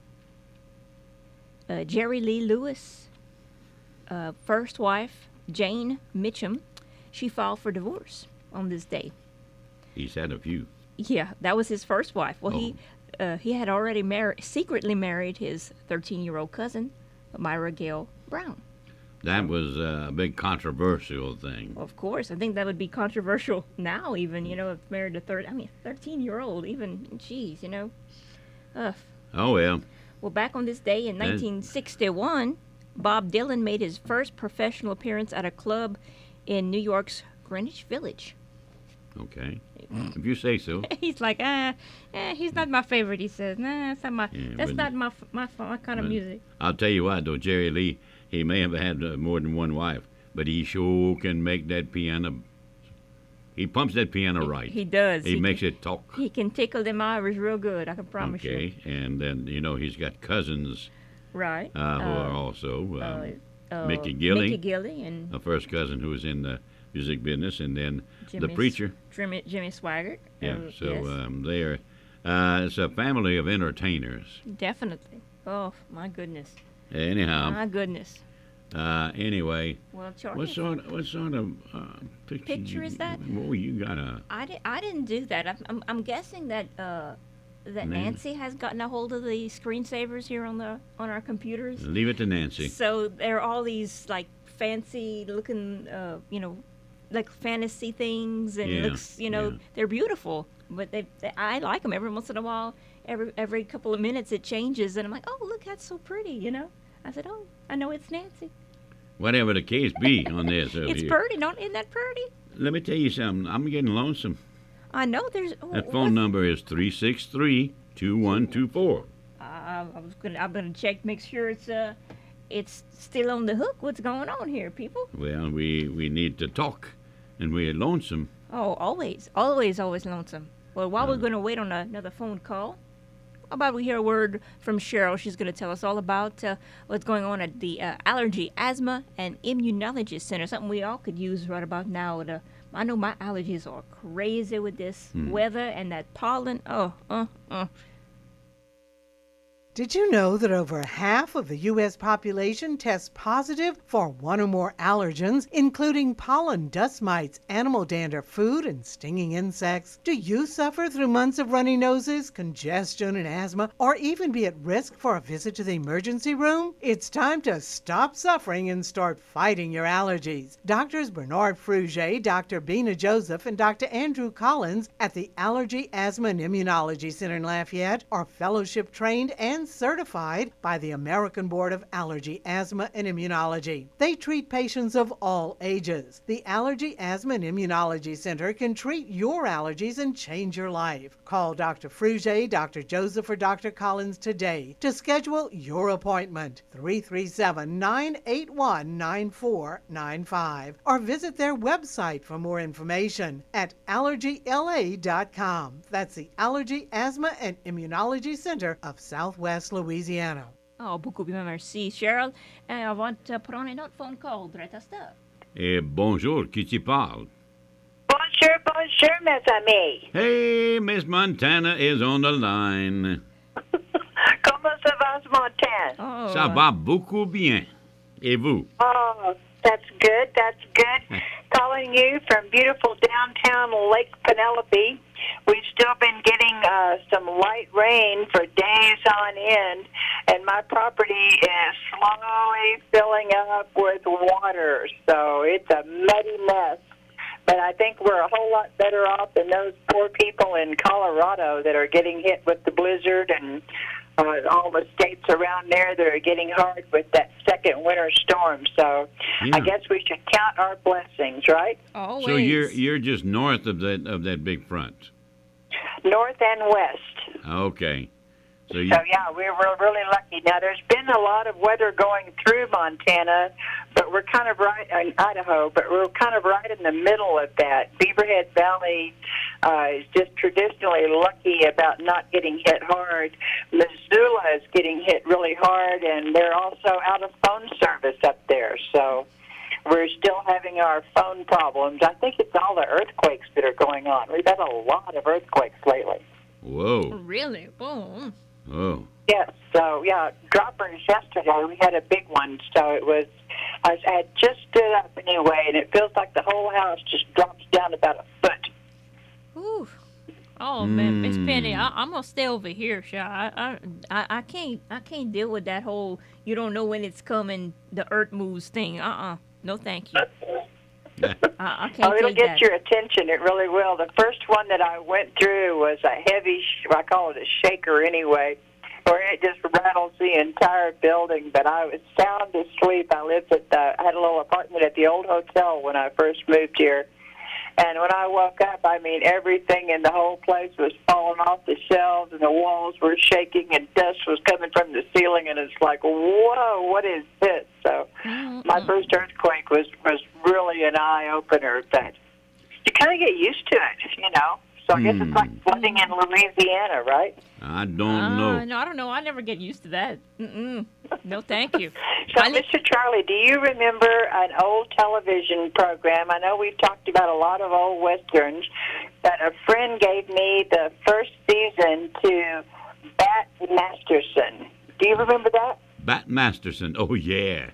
Speaker 1: uh, Jerry Lee Lewis, uh, first wife, Jane Mitchum, she filed for divorce on this day.
Speaker 2: He's had a few.
Speaker 1: Yeah, that was his first wife. Well, he uh, he had already married, secretly married his thirteen-year-old cousin, Myra Gale Brown.
Speaker 2: That was uh, a big controversial thing.
Speaker 1: Of course, I think that would be controversial now, even, you know, if married a third, I mean, thirteen-year-old, even, geez, you know. Ugh.
Speaker 2: Oh, well.
Speaker 1: Well, back on this day in
Speaker 2: Then-
Speaker 1: nineteen sixty-one, Bob Dylan made his first professional appearance at a club in New York's Greenwich Village.
Speaker 2: Okay. If you say so.
Speaker 1: He's like, ah, eh, he's not my favorite, he says. Nah, that's not my,
Speaker 2: Yeah,
Speaker 1: that's
Speaker 2: but-
Speaker 1: not my, f- my, f- my kind of
Speaker 2: but-
Speaker 1: music.
Speaker 2: I'll tell you what, though, Jerry Lee, he may have had uh, more than one wife, but he sure can make that piano. He pumps that piano right.
Speaker 1: He does.
Speaker 2: He,
Speaker 1: He
Speaker 2: makes
Speaker 1: can-
Speaker 2: it talk.
Speaker 1: He can tickle them Irish real good, I can promise you.
Speaker 2: Okay. And then, you know, he's got cousins
Speaker 1: Right.
Speaker 2: uh, who are
Speaker 1: Uh,
Speaker 2: also um,
Speaker 1: uh,
Speaker 2: Mickey Gilley.
Speaker 1: Mickey Gilley and
Speaker 2: a first cousin who was in the music business, and then
Speaker 1: Jimmy,
Speaker 2: the preacher.
Speaker 1: Jimmy, Jimmy Swaggart.
Speaker 2: Yeah,
Speaker 1: Uh,
Speaker 2: so
Speaker 1: yes,
Speaker 2: um, they are. Uh, it's a family of entertainers.
Speaker 1: definitely. Oh, my goodness.
Speaker 2: Anyhow,
Speaker 1: my goodness.
Speaker 2: uh, anyway,
Speaker 1: Well, Charlie,
Speaker 2: what sort what sort of uh, picture?
Speaker 1: Picture
Speaker 2: you-
Speaker 1: is that?
Speaker 2: Oh, you got a.
Speaker 1: I, di- I didn't do that. I'm, I'm, I'm guessing that uh, that
Speaker 2: Nan-
Speaker 1: Nancy has gotten a hold of the screensavers here on the on our computers.
Speaker 2: Leave it to Nancy.
Speaker 1: So there are all these like fancy looking, uh, you know, like fantasy things, and it
Speaker 2: Yeah,
Speaker 1: looks, you know,
Speaker 2: yeah.
Speaker 1: they're beautiful. But they, they, I like them. Every once in a while, every every couple of minutes, it changes, and I'm like, oh, look, that's so pretty, you know. I said, oh, I know it's Nancy.
Speaker 2: Whatever the case be on this, over
Speaker 1: It's
Speaker 2: here.
Speaker 1: pretty, don't isn't that pretty?
Speaker 2: Let me tell you something. I'm getting lonesome.
Speaker 1: I know there's.
Speaker 2: That
Speaker 1: wh-
Speaker 2: phone
Speaker 1: what's-
Speaker 2: number is three six three two one two four.
Speaker 1: I, I was gonna. I'm gonna check, make sure it's uh, it's still on the hook. What's going on here, people?
Speaker 2: Well, we we need to talk, and we're lonesome.
Speaker 1: Oh, always, always, always lonesome. Well, while we're
Speaker 2: Uh.
Speaker 1: going to wait on another phone call, how about we hear a word from Cheryl? She's going to tell us all about uh, what's going on at the uh, Allergy, Asthma, and Immunology Center, something we all could use right about now. The, I know my allergies are crazy with this
Speaker 2: Hmm.
Speaker 1: weather and that pollen. Oh, uh, uh.
Speaker 6: Did you know that over half of the U S population tests positive for one or more allergens, including pollen, dust mites, animal dander, food, and stinging insects? Do you suffer through months of runny noses, congestion, and asthma, or even be at risk for a visit to the emergency room? It's time to stop suffering and start fighting your allergies. Doctors Bernard Fruget, Doctor Bina Joseph, and Doctor Andrew Collins at the Allergy, Asthma, and Immunology Center in Lafayette are fellowship trained and certified by the American Board of Allergy, Asthma, and Immunology. They treat patients of all ages. The Allergy, Asthma, and Immunology Center can treat your allergies and change your life. Call Doctor Fruget, Doctor Joseph, or Doctor Collins today to schedule your appointment. three three seven, nine eight one, nine four nine five or visit their website for more information at allergy l a dot com. That's the Allergy, Asthma, and Immunology Center of Southwest Louisiana.
Speaker 1: Oh, beaucoup bien merci, Cheryl. And I want to put on a note phone call. Dreta stuff.
Speaker 2: Eh, bonjour, qui tu parle?
Speaker 7: Bonjour, bonjour, mes amis.
Speaker 2: Hey, Miss Montana is on the line.
Speaker 7: Comment ça va, ce Montana?
Speaker 1: Oh,
Speaker 2: Ça
Speaker 1: uh,
Speaker 2: va beaucoup bien. Et vous?
Speaker 7: Oh, that's good, that's good. Calling calling you from beautiful downtown Lake Penelope. We've still been getting uh, some light rain for days on end, and my property is slowly filling up with water, so it's a muddy mess. But I think we're a whole lot better off than those poor people in Colorado that are getting hit with the blizzard, and uh, all the states around there that are getting hard with that second winter storm. So
Speaker 2: Yeah.
Speaker 7: I guess we should count our blessings, right?
Speaker 1: Always.
Speaker 2: So you're you're just north of that of that big front.
Speaker 7: North and west.
Speaker 2: Okay. So you
Speaker 7: So, yeah, we we're really lucky. Now, there's been a lot of weather going through Montana, but we're kind of right in Idaho, but we're kind of right in the middle of that. Beaverhead Valley uh, is just traditionally lucky about not getting hit hard. Missoula is getting hit really hard, and they're also out of phone service up there. So we're still having our phone problems. I think it's all the earthquakes that are going on. We've had a lot of earthquakes lately.
Speaker 2: whoa.
Speaker 1: Really? Boom.
Speaker 2: Oh.
Speaker 7: Yes, so yeah, droppers yesterday, we had a big one, so it was, I had just stood up anyway, and it feels like the whole house just drops down about a foot.
Speaker 1: Ooh. Oh man, Miss
Speaker 2: Mm.
Speaker 1: Penny, I, I'm gonna stay over here, Sha. I, I, I, I can't, I can't deal with that whole you don't know when it's coming, the earth moves thing. Uh-uh. No, thank you. I, I can't
Speaker 7: Oh, it'll
Speaker 1: take
Speaker 7: get
Speaker 1: that.
Speaker 7: your attention, it really will. The first one that I went through was a heavy, sh- I call it a shaker anyway, where it just rattles the entire building, but I was sound asleep. I lived at the, I had a little apartment at the old hotel when I first moved here. And when I woke up, I mean, everything in the whole place was falling off the shelves, and the walls were shaking, and dust was coming from the ceiling, and it's like, whoa, what is this? So my first earthquake was, was really an eye-opener, but you kind of get used to it, you know. So I guess it's like flooding in Louisiana, right?
Speaker 2: I don't
Speaker 1: Uh,
Speaker 2: know.
Speaker 1: no, I don't know. I never get used to that. Mm-mm. No, thank you.
Speaker 7: So,
Speaker 1: I li-
Speaker 7: Mister Charlie, do you remember an old television program? I know we've talked about a lot of old westerns, but a friend gave me the first season to Bat Masterson. Do you remember that?
Speaker 2: Bat Masterson. Oh yeah.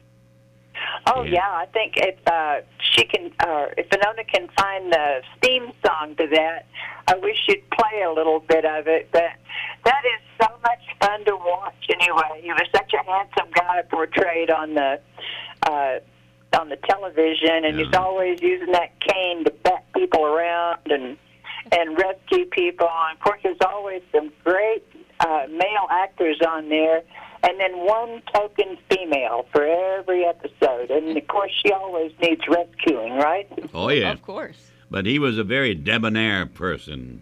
Speaker 7: Oh
Speaker 2: Yeah.
Speaker 7: yeah, I think if uh, she can, uh, if Winona can find the theme song to that, I wish you'd play a little bit of it. But that is so much fun to watch. Anyway, he was such a handsome guy portrayed on the uh, on the television, and he's
Speaker 2: Yeah.
Speaker 7: always using that cane to bat people around and and rescue people. And of course, there's always some great uh, male actors on there. And then one token female for every episode. And, of course, she always needs rescuing, right?
Speaker 2: Oh yeah.
Speaker 1: Of course.
Speaker 2: But he was a very debonair person,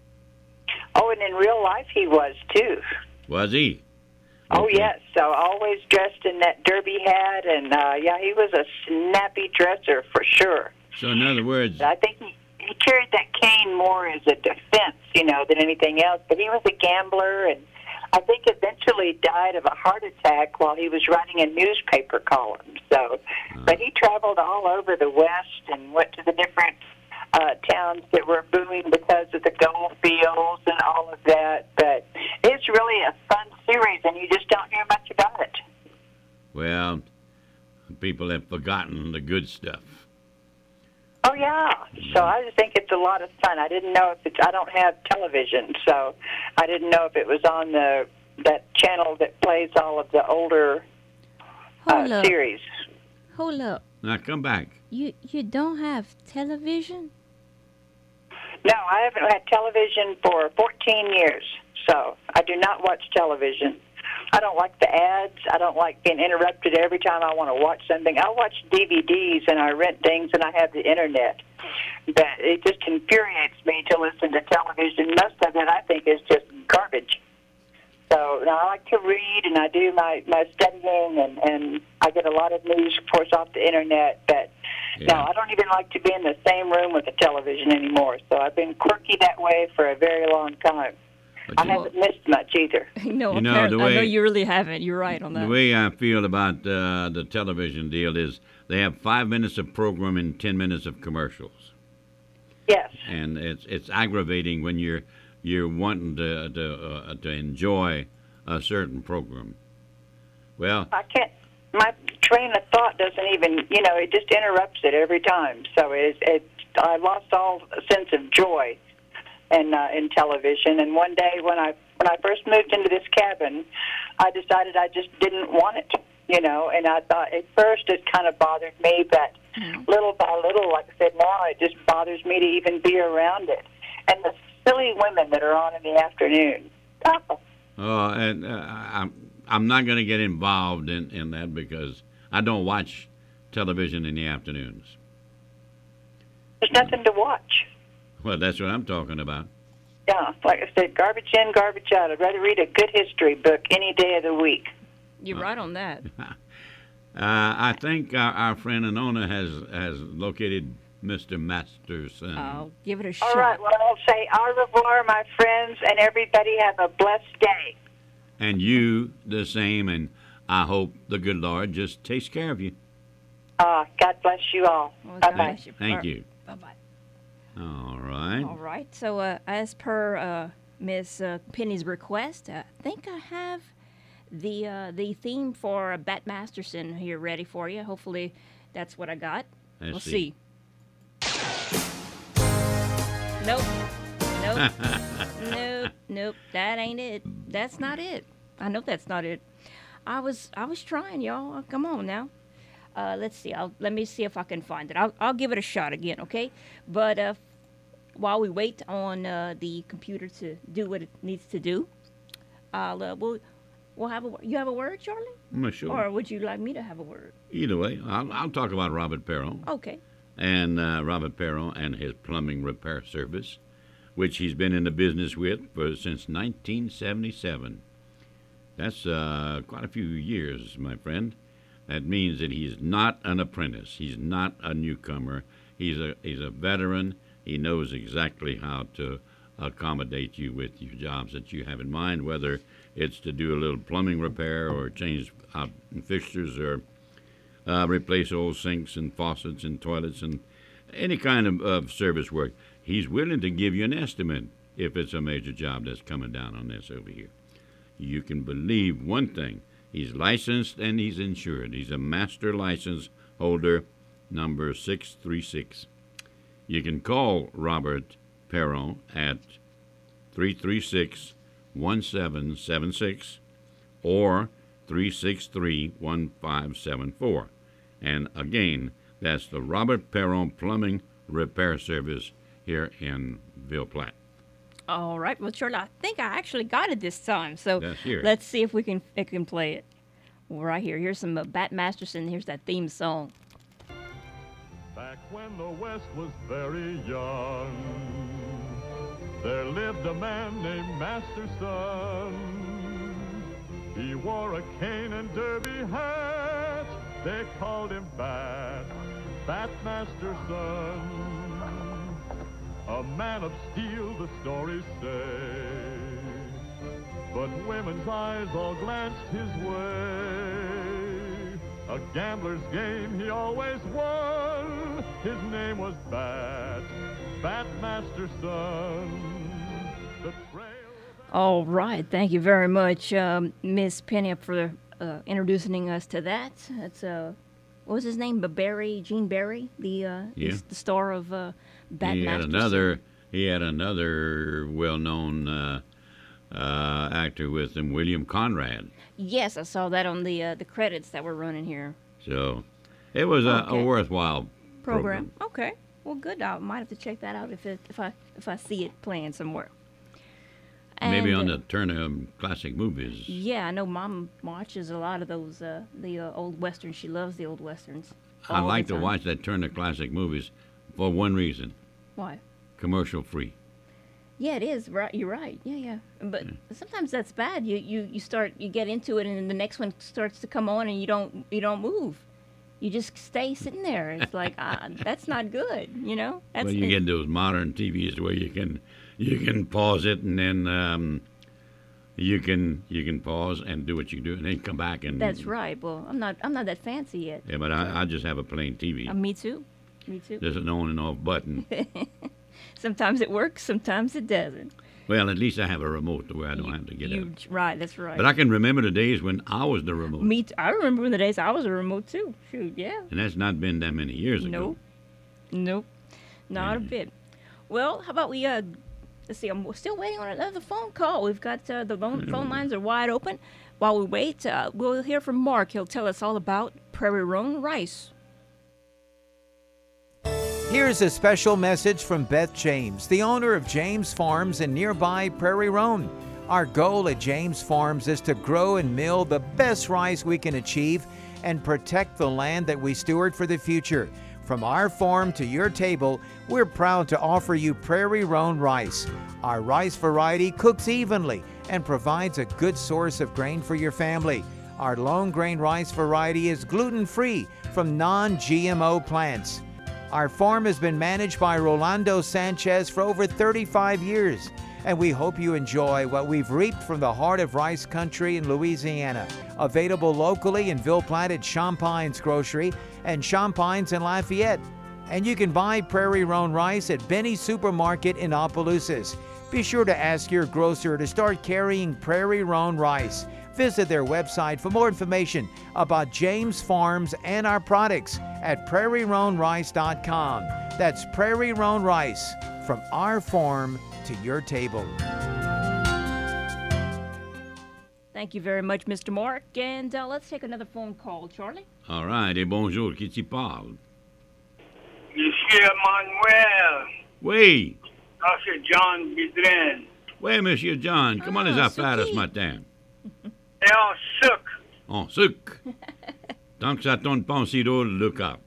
Speaker 7: Oh, and in real life he was, too.
Speaker 2: was he?
Speaker 7: Oh,
Speaker 2: Okay.
Speaker 7: yes. So always dressed in that derby hat. And, uh, yeah, he was a snappy dresser for sure.
Speaker 2: So in other words,
Speaker 7: But I think he, he carried that cane more as a defense, you know, than anything else. But he was a gambler, and I think eventually died of a heart attack while he was writing a newspaper column. So, but he traveled all over the West and went to the different uh, towns that were booming because of the gold fields and all of that. But it's really a fun series, and you just don't hear much about it.
Speaker 2: well, people have forgotten the good stuff.
Speaker 7: Oh yeah, so I just think it's a lot of fun. I didn't know if it's. I don't have television, so I didn't know if it was on the that channel that plays all of the older uh,
Speaker 1: Hold up.
Speaker 7: series.
Speaker 1: Hold up.
Speaker 2: Now come back.
Speaker 1: You you don't have television?
Speaker 7: No, I haven't had television for fourteen years, so I do not watch television. I don't like the ads. I don't like being interrupted every time I want to watch something. I watch D V Ds and I rent things and I have the internet. But it just infuriates me to listen to television. Most of it I think is just garbage. So now I like to read and I do my, my studying and, and I get a lot of news, of course, off the internet. But no,
Speaker 2: Yeah.
Speaker 7: I don't even like to be in the same room with the television anymore. So I've been quirky that way for a very long time.
Speaker 2: But
Speaker 7: I
Speaker 2: you-
Speaker 7: haven't missed much either.
Speaker 1: no,
Speaker 2: You know,
Speaker 1: apparent-
Speaker 2: the
Speaker 1: I know
Speaker 2: way-
Speaker 1: you really haven't. You're right on that.
Speaker 2: The way I feel about uh, the television deal is they have five minutes of program and ten minutes of commercials,
Speaker 7: Yes.
Speaker 2: and it's it's aggravating when you're you're wanting to to uh, to enjoy a certain program. Well,
Speaker 7: I can't my train of thought doesn't even, you know, it just interrupts it every time. So it, it I lost all sense of joy in uh, in television. And one day when I when I first moved into this cabin, I decided I just didn't want it, you know. And I thought at first it kind of bothered me, but mm. little by little, like I said, now it just bothers me to even be around it. And the silly women that are on in the afternoon. Oh,
Speaker 2: uh, and uh, I'm I'm not going to get involved in, in that because I don't watch television in the afternoons.
Speaker 7: There's nothing to watch.
Speaker 2: Well, that's what I'm talking about.
Speaker 7: Yeah, like I said, garbage in, garbage out. I'd rather read a good history book any day of the week.
Speaker 1: You're uh, right on that.
Speaker 2: uh, I think our, our friend Anona has has located Mister Masterson.
Speaker 1: I'll give it a shot.
Speaker 7: All right, well, I'll say au revoir, my friends, and everybody have a blessed day.
Speaker 2: And you the same, and I hope the good Lord just takes care of you.
Speaker 7: Uh, God bless you all.
Speaker 1: Well,
Speaker 7: Bye-bye.
Speaker 1: you.
Speaker 2: Thank you.
Speaker 1: Bye-bye.
Speaker 2: All right.
Speaker 1: All right. So uh, as per uh, Miss uh, Penny's request, I think I have the uh, the theme for Bat Masterson here ready for you. Hopefully that's what I got.
Speaker 2: Let's
Speaker 1: we'll
Speaker 2: see.
Speaker 1: see. Nope. Nope. nope. Nope. That ain't it. That's not it. I know that's not it. I was I was trying, y'all. Uh, Come on now. Uh, let's see. I'll, let me see if I can find it. I'll, I'll give it a shot again, okay? But uh, while we wait on uh, the computer to do what it needs to do, I'll, uh, we'll, we'll have a You have a word, Charlie?
Speaker 2: I'm sure.
Speaker 1: Or would you like me to have a word?
Speaker 2: Either way, I'll, I'll talk about Robert Perron.
Speaker 1: Okay.
Speaker 2: And uh, Robert Perron and his plumbing repair service, which he's been in the business with for since nineteen seventy-seven. That's uh, quite a few years, my friend. That means that he's not an apprentice. He's not a newcomer. He's a he's a veteran. He knows exactly how to accommodate you with your jobs that you have in mind, whether it's to do a little plumbing repair or change out fixtures or uh, replace old sinks and faucets and toilets and any kind of, of service work. He's willing to give you an estimate if it's a major job that's coming down on this over here. You can believe one thing. He's licensed and he's insured. He's a master license holder, number six three six. You can call Robert Perron at three three six, one seven seven six or three six three, one five seven four. And again, that's the Robert Perron Plumbing Repair Service here in Ville Platte.
Speaker 1: All right. Well, Charlie, I think I actually got it this time. So
Speaker 2: Let's hear it.
Speaker 1: let's see if we can, I can play it. Well, right here. Here's some uh, Bat Masterson. Here's that theme song.
Speaker 8: Back when the West was very young, there lived a man named Masterson. He wore a cane and derby hat. They called him Bat, Bat Masterson. A man of steel, the stories say, but women's eyes all glanced his way. A gambler's game he always won. His name was Bat, Bat Masterson. The trail.
Speaker 1: All right. Thank you very much, um, Miss Penny, for uh, introducing us to that. That's uh, what was his name? Barry, Gene Barry, the uh,
Speaker 2: Yeah.
Speaker 1: the star of uh, Bat
Speaker 2: He had
Speaker 1: Masterson.
Speaker 2: another. He had another well-known uh, uh, actor with him, William Conrad.
Speaker 1: Yes, I saw that on the uh, the credits that were running here.
Speaker 2: So it was a,
Speaker 1: Okay.
Speaker 2: a worthwhile
Speaker 1: Program.
Speaker 2: program.
Speaker 1: Okay. Well, good. I might have to check that out if it, if I if I see it playing somewhere.
Speaker 2: Maybe
Speaker 1: And,
Speaker 2: on
Speaker 1: uh,
Speaker 2: the Turner um, Classic Movies.
Speaker 1: Yeah, I know Mom watches a lot of those uh, the uh, old westerns. She loves the old westerns.
Speaker 2: I
Speaker 1: all the
Speaker 2: like to
Speaker 1: time.
Speaker 2: watch that Turner Classic Movies for one reason:
Speaker 1: Why?
Speaker 2: commercial free.
Speaker 1: Yeah, it is. Right, you're right. Yeah, yeah. But sometimes that's bad. You, you you start you get into it, and then the next one starts to come on, and you don't you don't move. You just stay sitting there. It's like ah, that's not good. You know. That's
Speaker 2: Well, you
Speaker 1: it-
Speaker 2: get those modern T Vs where you can you can pause it and then um, you can you can pause and do what you do and then come back and.
Speaker 1: That's right. Well, I'm not I'm not that fancy yet.
Speaker 2: Yeah, but I, I just have a plain T V.
Speaker 1: Uh, me too. Me too.
Speaker 2: Just an on and off button.
Speaker 1: Sometimes it works. Sometimes it doesn't.
Speaker 2: Well, at least I have a remote where I don't
Speaker 1: You-
Speaker 2: have to get
Speaker 1: you,
Speaker 2: out.
Speaker 1: Right, that's right.
Speaker 2: But I can remember the days when I was the remote.
Speaker 1: Me, t- I remember the days I was a remote too. Shoot, yeah.
Speaker 2: And that's not been that many years ago.
Speaker 1: Nope. Nope. Not a
Speaker 2: Mhm.
Speaker 1: bit. Well, how about we, uh, let's see, I'm still waiting on another phone call. We've got, uh, the phone, phone lines are wide open. While we wait, uh, we'll hear from Mark. He'll tell us all about Prairie Roan rice.
Speaker 5: Here's a special message from Beth James, the owner of James Farms in nearby Prairie Roan. Our goal at James Farms is to grow and mill the best rice we can achieve and protect the land that we steward for the future. From our farm to your table, we're proud to offer you Prairie Roan rice. Our rice variety cooks evenly and provides a good source of grain for your family. Our lone grain rice variety is gluten-free from non-G M O plants. Our farm has been managed by Rolando Sanchez for over thirty-five years, and we hope you enjoy what we've reaped from the heart of rice country in Louisiana. Available locally in Ville Platte at Champagne's Grocery and Champagne's in Lafayette. And you can buy Prairie Roan rice at Benny's Supermarket in Opelousas. Be sure to ask your grocer to start carrying Prairie Roan rice. Visit their website for more information about James Farms and our products at prairie roan rice dot com. That's Prairie Roan Rice, from our farm to your table.
Speaker 1: Thank you very much, Mister Mark. And uh, let's take another phone call, Charlie.
Speaker 2: All right, et bonjour, qui t'y parle?
Speaker 4: Monsieur Manuel.
Speaker 2: Oui,
Speaker 4: Ah, c'est John Bidren.
Speaker 2: oui, Monsieur John, comment
Speaker 1: Ah,
Speaker 2: les affaires
Speaker 1: Suki.
Speaker 2: ce matin?
Speaker 4: Et en sucre.
Speaker 2: En sucre. Tant que ça tourne pas aussi drôle, look up.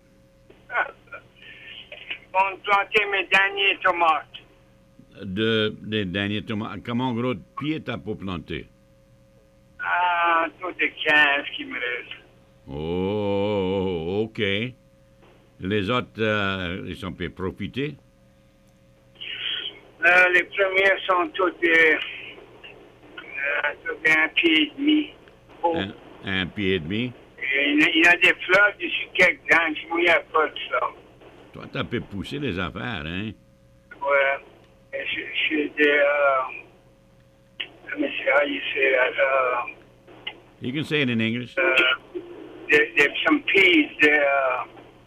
Speaker 4: On plantait mes derniers tomates.
Speaker 2: De, des derniers tomates. Comment gros de pied t'as pas planté?
Speaker 4: Ah, tout est quinze qui me reste.
Speaker 2: Oh, OK. Les autres, euh, ils sont peut profiter?
Speaker 4: Euh, les premières sont toutes, euh, euh, toutes un pied et demi. Oh.
Speaker 2: Un, un pied et demi.
Speaker 4: Et il, y a, il y a des fleurs dessus quelques-uns. Je ne a pas de ça.
Speaker 2: Toi, t'as pu pousser les affaires, hein?
Speaker 4: Ouais. Et je je suis des... Euh, comment c'est, you say that? Uh,
Speaker 2: You can say it in English.
Speaker 4: uh, there, there's some peas there. Uh,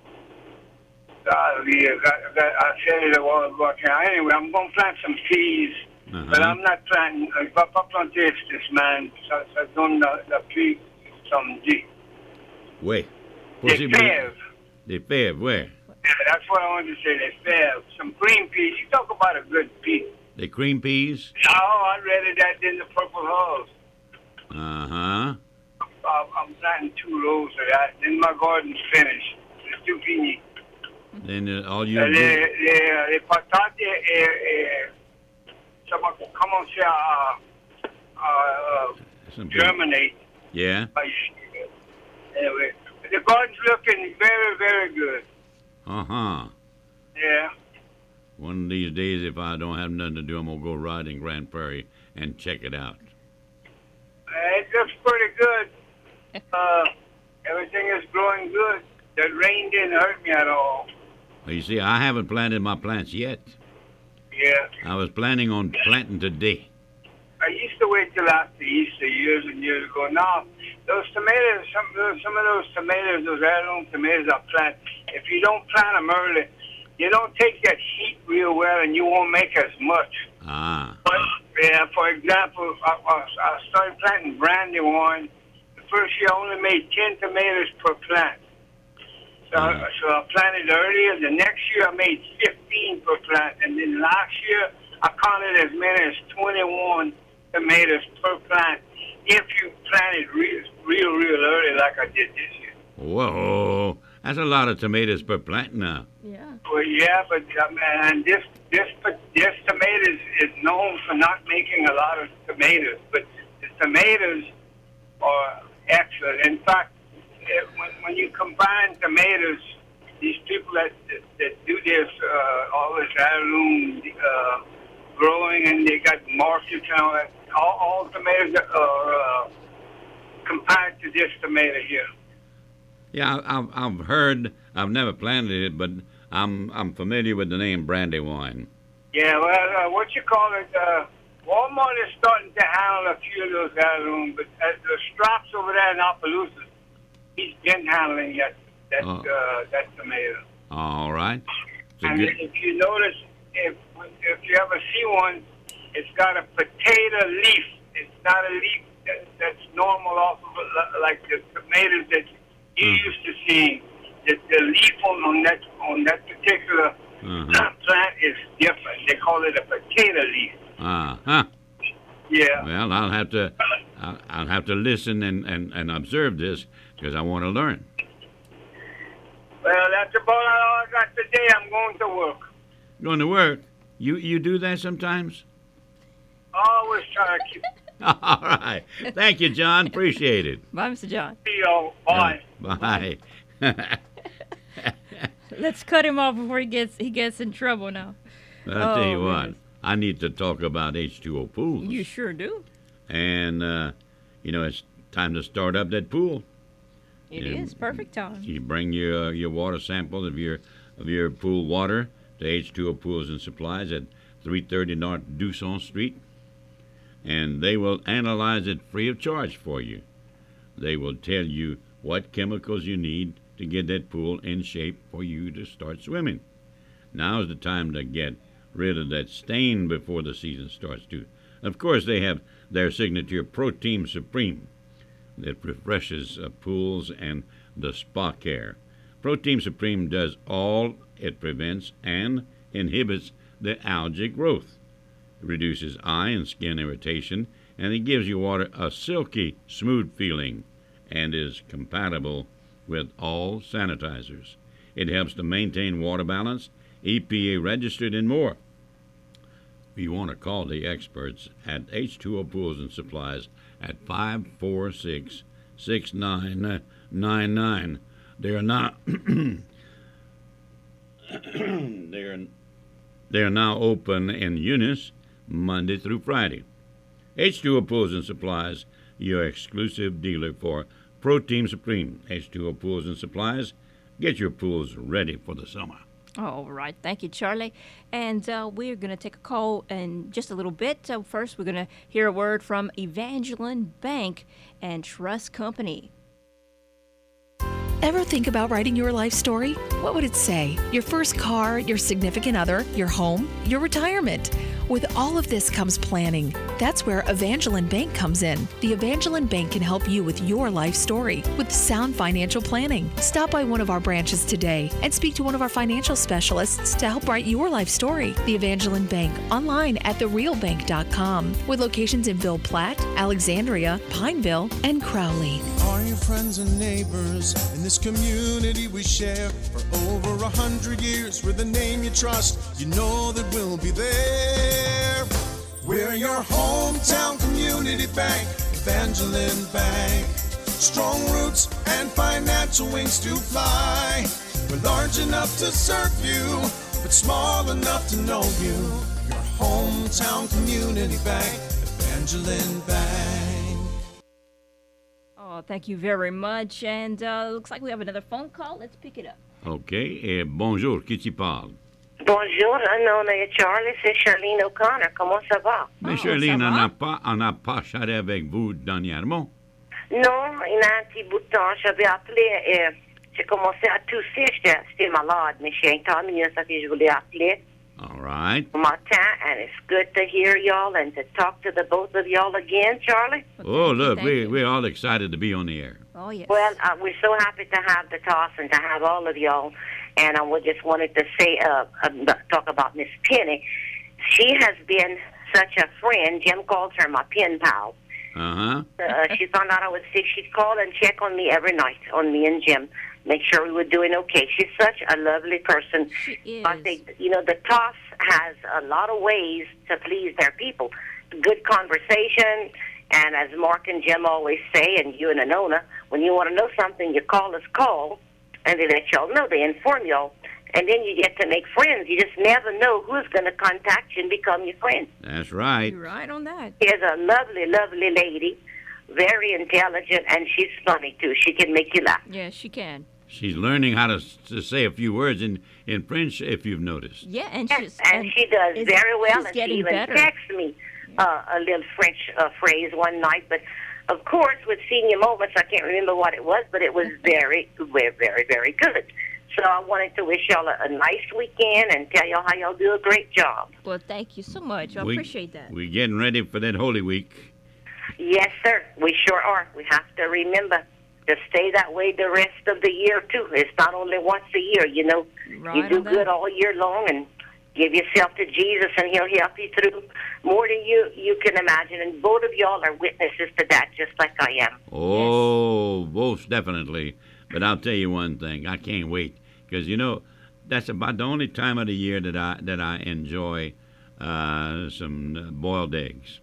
Speaker 4: uh, we, uh, got, got, I said it a while ago. Anyway, I'm going to plant some peas,
Speaker 2: Uh-huh.
Speaker 4: but I'm not planting. Je ne vais pas planter cette semaine. Ça, ça donne la, la pluie samedi.
Speaker 2: Oui.
Speaker 4: Des
Speaker 2: Possible-
Speaker 4: fèves.
Speaker 2: Des fèves, oui.
Speaker 4: Yeah, that's what I wanted to say. Des fèves. Some green peas. You talk about a good pea.
Speaker 2: Des cream peas.
Speaker 4: Oh, I'd rather that than the purple hulls.
Speaker 2: Uh-huh.
Speaker 4: Uh, I'm planting two rows of that. Then my garden's finished. It's too fini.
Speaker 2: Then uh, all you
Speaker 4: Euh,
Speaker 2: do...
Speaker 4: les, les, les patates, et, et, ça va commencer à, à, à
Speaker 2: Some-
Speaker 4: germinate.
Speaker 2: Yeah?
Speaker 4: Anyway, the garden's looking very, very good.
Speaker 2: Uh-huh.
Speaker 4: Yeah.
Speaker 2: One of these days, if I don't have nothing to do, I'm going to go ride in Grand Prairie and check it out.
Speaker 4: Uh, it looks pretty good. Uh, everything is growing good. The rain didn't hurt me at all.
Speaker 2: Well, you see, I haven't planted my plants yet.
Speaker 4: Yeah.
Speaker 2: I was planning on planting today.
Speaker 4: I used to wait till after Easter years and years ago. Now, those tomatoes, some, those- some of those tomatoes, those heirloom tomatoes I plant, if you don't plant them early, you don't take that heat real well and you won't make as much.
Speaker 2: Ah.
Speaker 4: But, yeah, for example, I, I, I started planting brandywine. The first year I only made ten tomatoes per plant. So,
Speaker 2: Mhm.
Speaker 4: so I planted earlier. The next year I made fifteen per plant. And then last year I counted as many as twenty-one tomatoes per plant if you planted real, real, real early like I did this year.
Speaker 2: Whoa. That's a lot of tomatoes per plant now.
Speaker 1: Yeah.
Speaker 4: Well, yeah, but uh, man, this this this tomatoes is known for not making a lot of tomatoes, but the tomatoes are excellent. In fact, it, when when you combine tomatoes, these people that that, that do this uh, all this heirloom uh, growing, and they got markets and all that. All, all tomatoes are uh, compared to this tomato here.
Speaker 2: Yeah, I- I've, I've heard, I've never planted it, but I'm I'm familiar with the name Brandywine.
Speaker 4: Yeah, well, uh, what you call it? Uh,
Speaker 9: Walmart is starting to handle a few of those heirloom, but uh, the Strops over there in Opelousas, he's been handling that that
Speaker 2: Oh.
Speaker 9: uh, that tomato.
Speaker 2: All right. So
Speaker 9: And
Speaker 2: good.
Speaker 9: if you notice, if if you ever see one, it's got a potato leaf. It's not a leaf that, that's normal off of a, like the tomatoes that you
Speaker 2: Mm.
Speaker 9: used to see. The, the leaf on, on that on that particular
Speaker 2: Uh-huh.
Speaker 9: plant is different. They call it a potato leaf.
Speaker 2: Uh-huh.
Speaker 9: Yeah.
Speaker 2: Well, I'll have to I'll, I'll have to listen and, and, and observe this because I want to learn.
Speaker 9: Well, that's about all I got today. I'm going to work.
Speaker 2: Going to work. You you do that sometimes?
Speaker 9: Always try to keep
Speaker 2: All right. Thank you, John. Appreciate it.
Speaker 1: Bye, Mister John.
Speaker 9: you. Bye.
Speaker 2: Uh, bye.
Speaker 1: Let's cut him off before he gets he gets in trouble now.
Speaker 2: I'll tell you
Speaker 1: Oh,
Speaker 2: what.
Speaker 1: goodness.
Speaker 2: I need to talk about H two O pools.
Speaker 1: You sure do.
Speaker 2: And, uh, you know, it's time to start up that pool.
Speaker 1: It
Speaker 2: Yeah.
Speaker 1: is perfect time.
Speaker 2: You bring your uh, your water sample of your of your pool water to H two O Pools and Supplies at three thirty North Dusson Street, and they will analyze it free of charge for you. They will tell you what chemicals you need to get that pool in shape for you to start swimming. Now is the time to get rid of that stain before the season starts, too. Of course, they have their signature Protein Supreme that refreshes uh, pools and the spa care. Protein Supreme does all it prevents and inhibits the algae growth. It reduces eye and skin irritation, and it gives your water a silky, smooth feeling and is compatible with all sanitizers. It helps to maintain water balance, E P A registered, and more. You want to call the experts at H two O Pools and Supplies at five four six, six nine nine nine. They are now they are they are now open in Eunice Monday through Friday. H two O Pools and Supplies, your exclusive dealer for Protein Supreme. H two O Pools and Supplies, get your pools ready for the summer.
Speaker 1: All right. Thank you, Charlie. And uh, we're going to take a call in just a little bit. So first, we're going to hear a word from Evangeline Bank and Trust Company.
Speaker 10: Ever think about writing your life story? What would it say? Your first car, your significant other, your home, your retirement. With all of this comes planning. That's where Evangeline Bank comes in. The Evangeline Bank can help you with your life story with sound financial planning. Stop by one of our branches today and speak to one of our financial specialists to help write your life story. The Evangeline Bank, online at the real bank dot com, with locations in Ville Platte, Alexandria, Pineville, and Crowley.
Speaker 11: Are your friends and neighbors in this community we share for over a hundred years? We're the name you trust, you know that we'll be there. We're your hometown community bank, Evangeline Bank. Strong roots and financial wings to fly. We're large enough to serve you, but small enough to know you. Your hometown community bank, Evangeline Bank.
Speaker 1: Oh, thank you very much. And uh, looks like we have another phone call. Let's pick it up.
Speaker 2: OK. Et bonjour, qui t'y parle?
Speaker 12: Bonjour, non, mais Charlie, c'est Charlene O'Connor. Comment ça va?
Speaker 2: Mais Charline, on n'a pas, on n'a pas chatté avec vous dernièrement.
Speaker 12: Non, il y a un petit bout de temps, j'avais appelé, euh, j'ai commencé à tousser, j'étais, j'étais malade, mais j'ai un temps mieux, ça fait que je voulais appeler
Speaker 2: All right.
Speaker 12: ce matin, and it's good to hear y'all and to talk to the both of y'all again, Charlie.
Speaker 2: Oh, look, we, we're all excited to be on the air.
Speaker 1: Oh, yes.
Speaker 12: Well, uh, we're so happy to have the toss and to have all of y'all. And I would just wanted to say, uh, uh, talk about Miss Penny. She has been such a friend. Jim calls her my pen pal.
Speaker 2: Uh-huh.
Speaker 12: Uh, she found out I was sick. She'd call and check on me every night, on me and Jim, make sure we were doing okay. She's such a lovely person.
Speaker 1: She is.
Speaker 12: I think, you know, the toss has a lot of ways to please their people. Good conversation, and as Mark and Jim always say, and you and Anona, when you want to know something, you call us call, and they let y'all know. They inform y'all. And then you get to make friends. You just never know who's going to contact you and become your friend.
Speaker 2: That's right.
Speaker 1: You're right on that.
Speaker 12: She's a lovely, lovely lady, very intelligent, and she's funny, too. She can make you laugh.
Speaker 1: Yes, she can.
Speaker 2: she's learning how to, to say a few words in, in French, if you've noticed.
Speaker 1: Yeah, and
Speaker 12: Yes,
Speaker 1: she's
Speaker 12: and she does
Speaker 1: is-
Speaker 12: very well,
Speaker 1: she's
Speaker 12: and she
Speaker 1: getting
Speaker 12: even
Speaker 1: better.
Speaker 12: texted me uh, a little French uh, phrase one night. But of course, with senior moments, I can't remember what it was, but it was very, very, very, very good. So I wanted to wish y'all a, a nice weekend and tell y'all how y'all do a great job.
Speaker 1: Well, thank you so much. I
Speaker 2: We-
Speaker 1: appreciate that.
Speaker 2: We're getting ready for that Holy Week.
Speaker 12: Yes, sir. We sure are. We have to remember to stay that way the rest of the year, too. It's not only once a year, you know.
Speaker 1: Right
Speaker 12: You do
Speaker 1: on that.
Speaker 12: good all year long and give yourself to Jesus, and he'll help you through more than you, you can imagine. And both of y'all are witnesses to that, just like I am.
Speaker 2: Oh, most definitely. But I'll tell you one thing. I can't wait. Because, you know, that's about the only time of the year that I, that I enjoy uh, some uh, boiled eggs.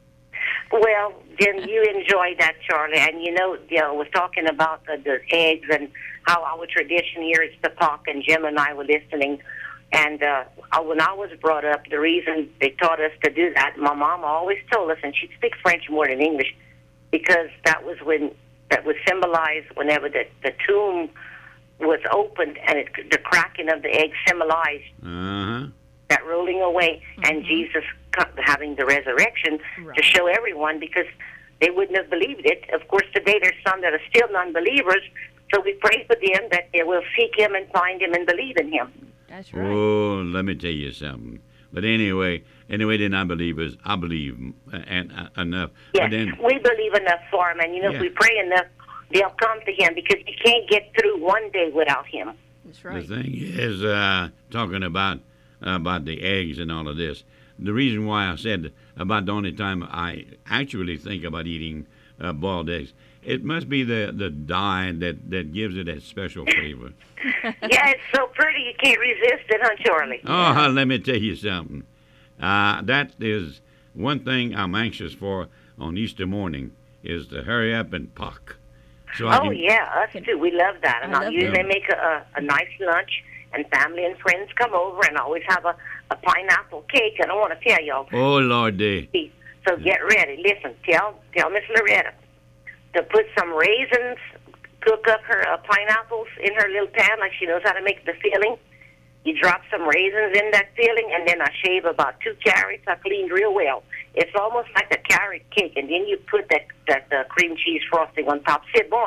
Speaker 12: Well, then you enjoy that, Charlie. And, you know, you know, I was talking about the, the eggs and how our tradition here is to talk, and Jim and I were listening. And uh, I- when I was brought up, the reason they taught us to do that, my mom always told us, and she'd speak French more than English, because that was when that would symbolize whenever the, the tomb was opened, and it, the cracking of the egg symbolized
Speaker 2: Uh-huh.
Speaker 12: that rolling away, and Jesus co- having the resurrection to show everyone, because they wouldn't have believed it. Of course, today there's some that are still non-believers, so we pray for them that they will seek him and find him and believe in him.
Speaker 1: That's
Speaker 2: Oh, let me tell you something. But anyway, anyway, then I believe is I believe uh, and uh, enough.
Speaker 12: Yes,
Speaker 2: But then,
Speaker 12: we believe enough for him, and you know,
Speaker 2: Yeah.
Speaker 12: if we pray enough, they'll come to him, because you can't get through one day without him.
Speaker 1: That's
Speaker 2: the thing is, uh, talking about about the eggs and all of this. The reason why I said about the only time I actually think about eating uh, boiled eggs, it must be the the dye that that gives it that special flavor.
Speaker 12: Yeah, it's so pretty you can't resist it, huh, Charlie?
Speaker 2: Oh, let me tell you something. Uh, that is one thing I'm anxious for on Easter morning is to hurry up and puck. So I
Speaker 12: Oh,
Speaker 2: can,
Speaker 12: yeah, us too. We love that. And
Speaker 1: I
Speaker 12: I'll
Speaker 1: love
Speaker 12: usually
Speaker 2: that.
Speaker 12: make a, a, a nice lunch, and family and friends come over, and I always have a, a pineapple cake. And I want to tell y'all,
Speaker 2: Oh, Lord, day.
Speaker 12: so get ready. Listen, tell tell Miss Loretta to put some raisins, cook up her uh, pineapples in her little pan like she knows how to make the filling. You drop some raisins in that filling, and then I shave about two carrots I cleaned real well. It's almost like a carrot cake, and then you put that that uh, cream cheese frosting on top. C'est bon.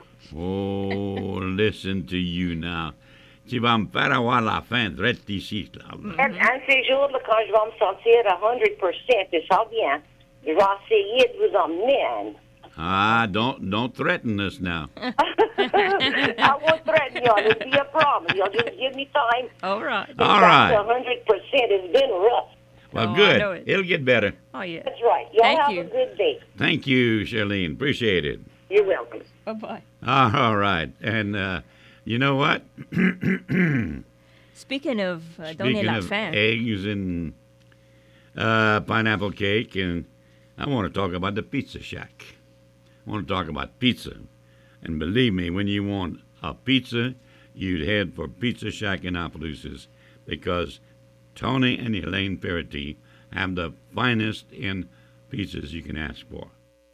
Speaker 2: Oh, listen to you now. Tu vas me faire avoir la faim direct ici. Là.
Speaker 12: Un, un de ces jours, là, quand je vais me sentir à one hundred percent, et ça bien, je vais essayer de vous emmener, Anne.
Speaker 2: Ah, don't don't threaten us now.
Speaker 12: I won't threaten y'all. It'll be a problem. Y'all just give me time.
Speaker 1: All right.
Speaker 2: All right.
Speaker 12: one hundred percent. It's been rough.
Speaker 2: Well,
Speaker 1: Oh, I
Speaker 2: good.
Speaker 1: know it.
Speaker 2: It'll get better.
Speaker 1: Oh, yeah.
Speaker 12: That's right. Y'all
Speaker 1: Thank
Speaker 12: have
Speaker 1: you.
Speaker 12: a good day.
Speaker 2: Thank you, Charlene. Appreciate it.
Speaker 12: You're welcome.
Speaker 1: Bye-bye.
Speaker 2: All right. And uh, you know what?
Speaker 1: Speaking of uh, donner
Speaker 2: Speaking
Speaker 1: la
Speaker 2: of
Speaker 1: faim,
Speaker 2: eggs and uh, pineapple cake, and I want to talk about the Pizza Shack. I want to talk about pizza. And believe me, when you want a pizza, you'd head for Pizza Shack in Opelousas, because Tony and Elaine Ferretti have the finest in pizzas you can ask for.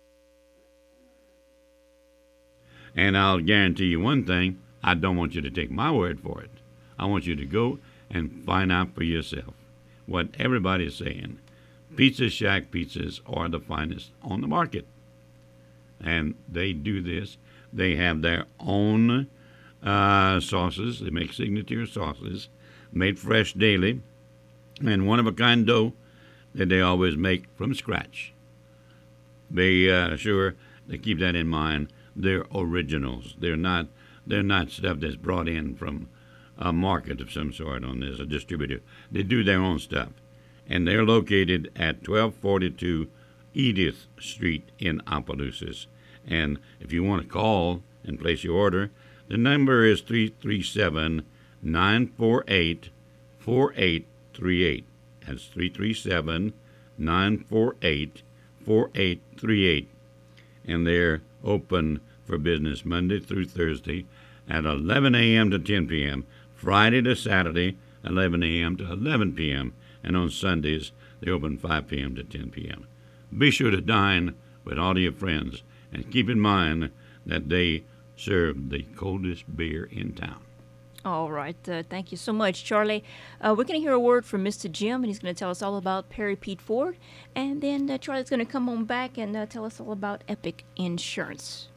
Speaker 2: And I'll guarantee you one thing, I don't want you to take my word for it. I want you to go and find out for yourself what everybody's saying. Pizza Shack pizzas are the finest on the market. And they do this. They have their own uh, sauces. They make signature sauces made fresh daily, and one-of-a-kind dough that they always make from scratch. Be uh, sure they keep that in mind. They're originals. They're not. They're not stuff that's brought in from a market of some sort on this, a distributor. They do their own stuff, and they're located at twelve forty-two Edith Street in Opelousas. And if you want to call and place your order, the number is three three seven, nine four eight, four eight three eight. That's three three seven, nine four eight, four eight three eight. And they're open for business Monday through Thursday at eleven a.m. to ten p.m., Friday to Saturday, eleven a.m. to eleven p.m., and on Sundays, they open five p.m. to ten p.m. Be sure to dine with all of your friends, and keep in mind that they serve the coldest beer in town.
Speaker 1: All right. Uh, thank you so much, Charlie. Uh, we're going to hear a word from Mister Jim, and he's going to tell us all about Perry Pete Ford. And then uh, Charlie's going to come on back and uh, tell us all about Epic Insurance.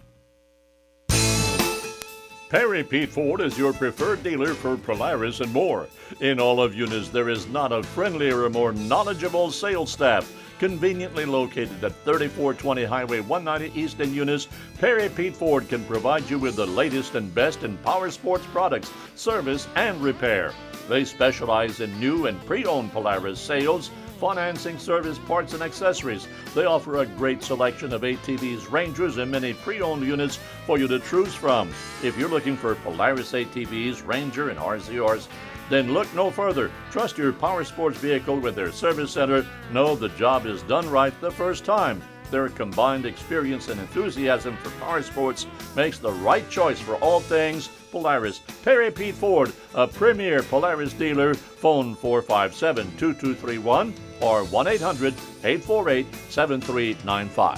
Speaker 13: Perry Pete Ford is your preferred dealer for Polaris and more. In all of Eunice, there is not a friendlier or more knowledgeable sales staff. Conveniently located at thirty-four twenty Highway one ninety East in Eunice, Perry Pete Ford can provide you with the latest and best in power sports products, service, and repair. They specialize in new and pre-owned Polaris sales, financing, service, parts, and accessories. They offer a great selection of A T Vs, Rangers, and many pre-owned units for you to choose from. If you're looking for Polaris A T Vs, Ranger, and R Z Rs, then look no further. Trust your power sports vehicle with their service center. Know the job is done right the first time. Their combined experience and enthusiasm for power sports makes the right choice for all things Polaris. Perry Pete Ford, a premier Polaris dealer. Phone four five seven, two two three one or one eight hundred, eight four eight, seven three nine five.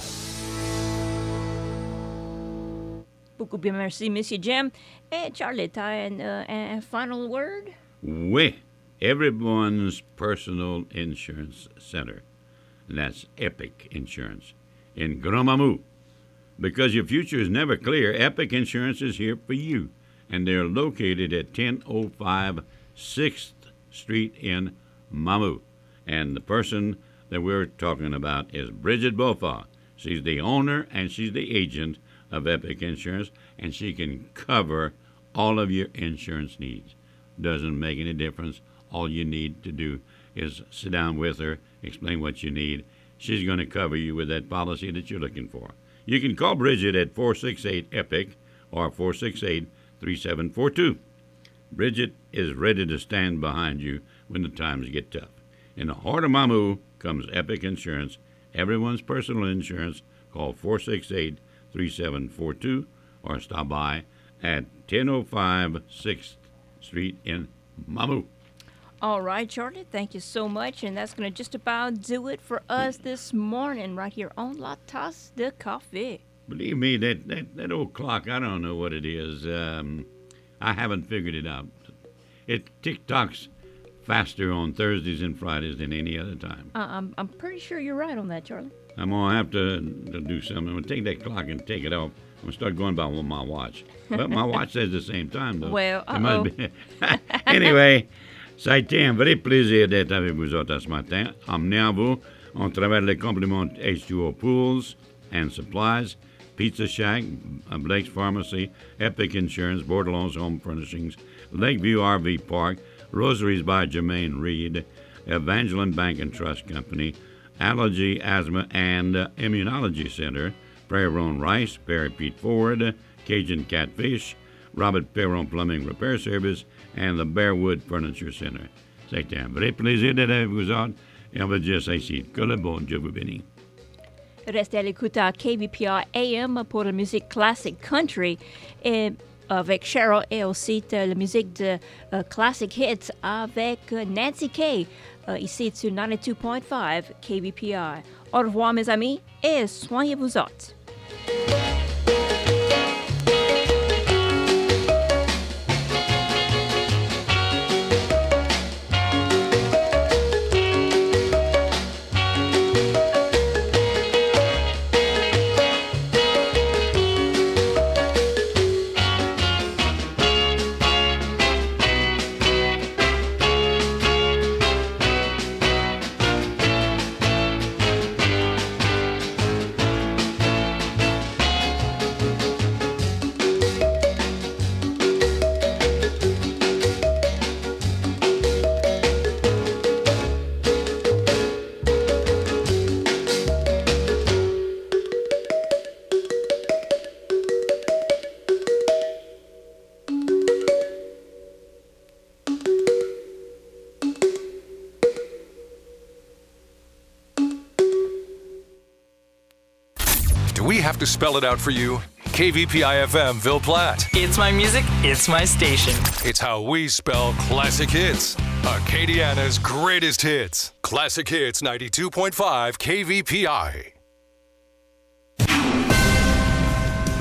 Speaker 1: Beaucoup bien merci, Monsieur Jim. Et Charlie, t'as un, uh, un final word?
Speaker 2: Oui, everyone's personal insurance center. And that's Epic Insurance in Grand Mamou. Because your future is never clear, Epic Insurance is here for you. And they're located at ten oh five sixth Street in Mamou. And the person that we're talking about is Bridget Beaufort. She's the owner and she's the agent of Epic Insurance, and she can cover all of your insurance needs. Doesn't make any difference. All you need to do is sit down with her, explain what you need. She's going to cover you with that policy that you're looking for. You can call Bridget at four six eight, EPIC or four six eight, three seven four two. Bridget is ready to stand behind you when the times get tough. In the heart of Mamou comes Epic Insurance, everyone's personal insurance. Call four six eight, three seven four two or stop by at ten oh five sixth Street in Mamou.
Speaker 1: All right, Charlie, thank you so much. And that's going to just about do it for us this morning right here on La Tasse de Café.
Speaker 2: Believe me, that, that, that old clock, I don't know what it is. Um, I haven't figured it out. It tick-tocks faster on Thursdays and Fridays than any other time.
Speaker 1: Uh, I'm, I'm pretty sure you're right on that, Charlie.
Speaker 2: I'm going to have to, to do something. I'm going to take that clock and take it off. I'm going to start going by with my watch. But my watch says the same time, though.
Speaker 1: Well,
Speaker 2: uh-oh. Must be. Anyway, ça a été un vrai plaisir d'être avec vous autres ce matin. Emmenez à vous, on travers les compliments H two O Pools and Supplies, Pizza Shack, Blake's Pharmacy, Epic Insurance, Bordelon's Home Furnishings, Lakeview R V Park, Rosaries by Jermaine Reed, Evangeline Bank and Trust Company, Allergy, Asthma, and uh, Immunology Center, Prairie Roan Rice, Perry Pete Ford, Cajun Catfish, Robert Perron Plumbing Repair Service, and the Bearwood Furniture Center. C'était un vrai plaisir d'être avec vous autres, et on va dire ça ici. Que le bon Dieu vous bénisse.
Speaker 1: Restez à l'écoute à K V P R A M pour la musique classique country et avec Cheryl et aussi la musique de uh, Classic Hits avec uh, Nancy Kay uh, ici sur ninety-two point five K V P R. Au revoir mes amis et soignez-vous autres.
Speaker 14: Have to spell it out for you. K V P I F M Ville Platte.
Speaker 15: It's my music, it's my station.
Speaker 14: It's how we spell classic hits. Acadiana's greatest hits. Classic Hits ninety-two point five K V P I.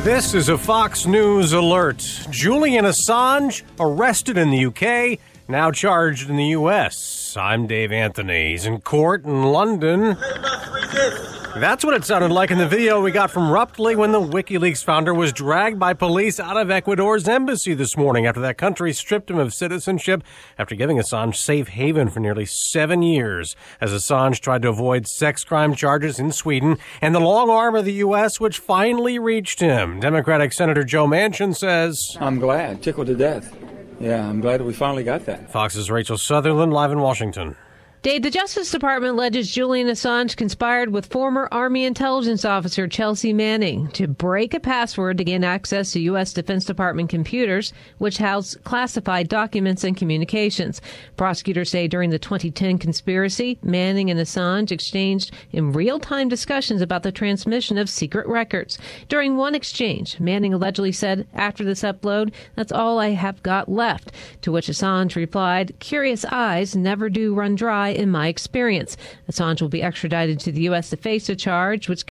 Speaker 16: This is a Fox News alert. Julian Assange arrested in the U K, now charged in the U S. I'm Dave Anthony. He's in court in London. That's what it sounded like in the video we got from Ruptly when the WikiLeaks founder was dragged by police out of Ecuador's embassy this morning after that country stripped him of citizenship after giving Assange safe haven for nearly seven years as Assange tried to avoid sex crime charges in Sweden and the long arm of the U S which finally reached him. Democratic Senator Joe Manchin says,
Speaker 17: I'm glad, tickled to death. Yeah, I'm glad we finally got that.
Speaker 16: Fox's Rachel Sutherland live in Washington.
Speaker 18: Dave, the Justice Department alleges Julian Assange conspired with former Army intelligence officer Chelsea Manning to break a password to gain access to U S. Defense Department computers, which house classified documents and communications. Prosecutors say during the twenty ten conspiracy, Manning and Assange exchanged in real-time discussions about the transmission of secret records. During one exchange, Manning allegedly said, after this upload, that's all I have got left, to which Assange replied, curious eyes never do run dry in my experience. Assange will be extradited to the U S to face a charge which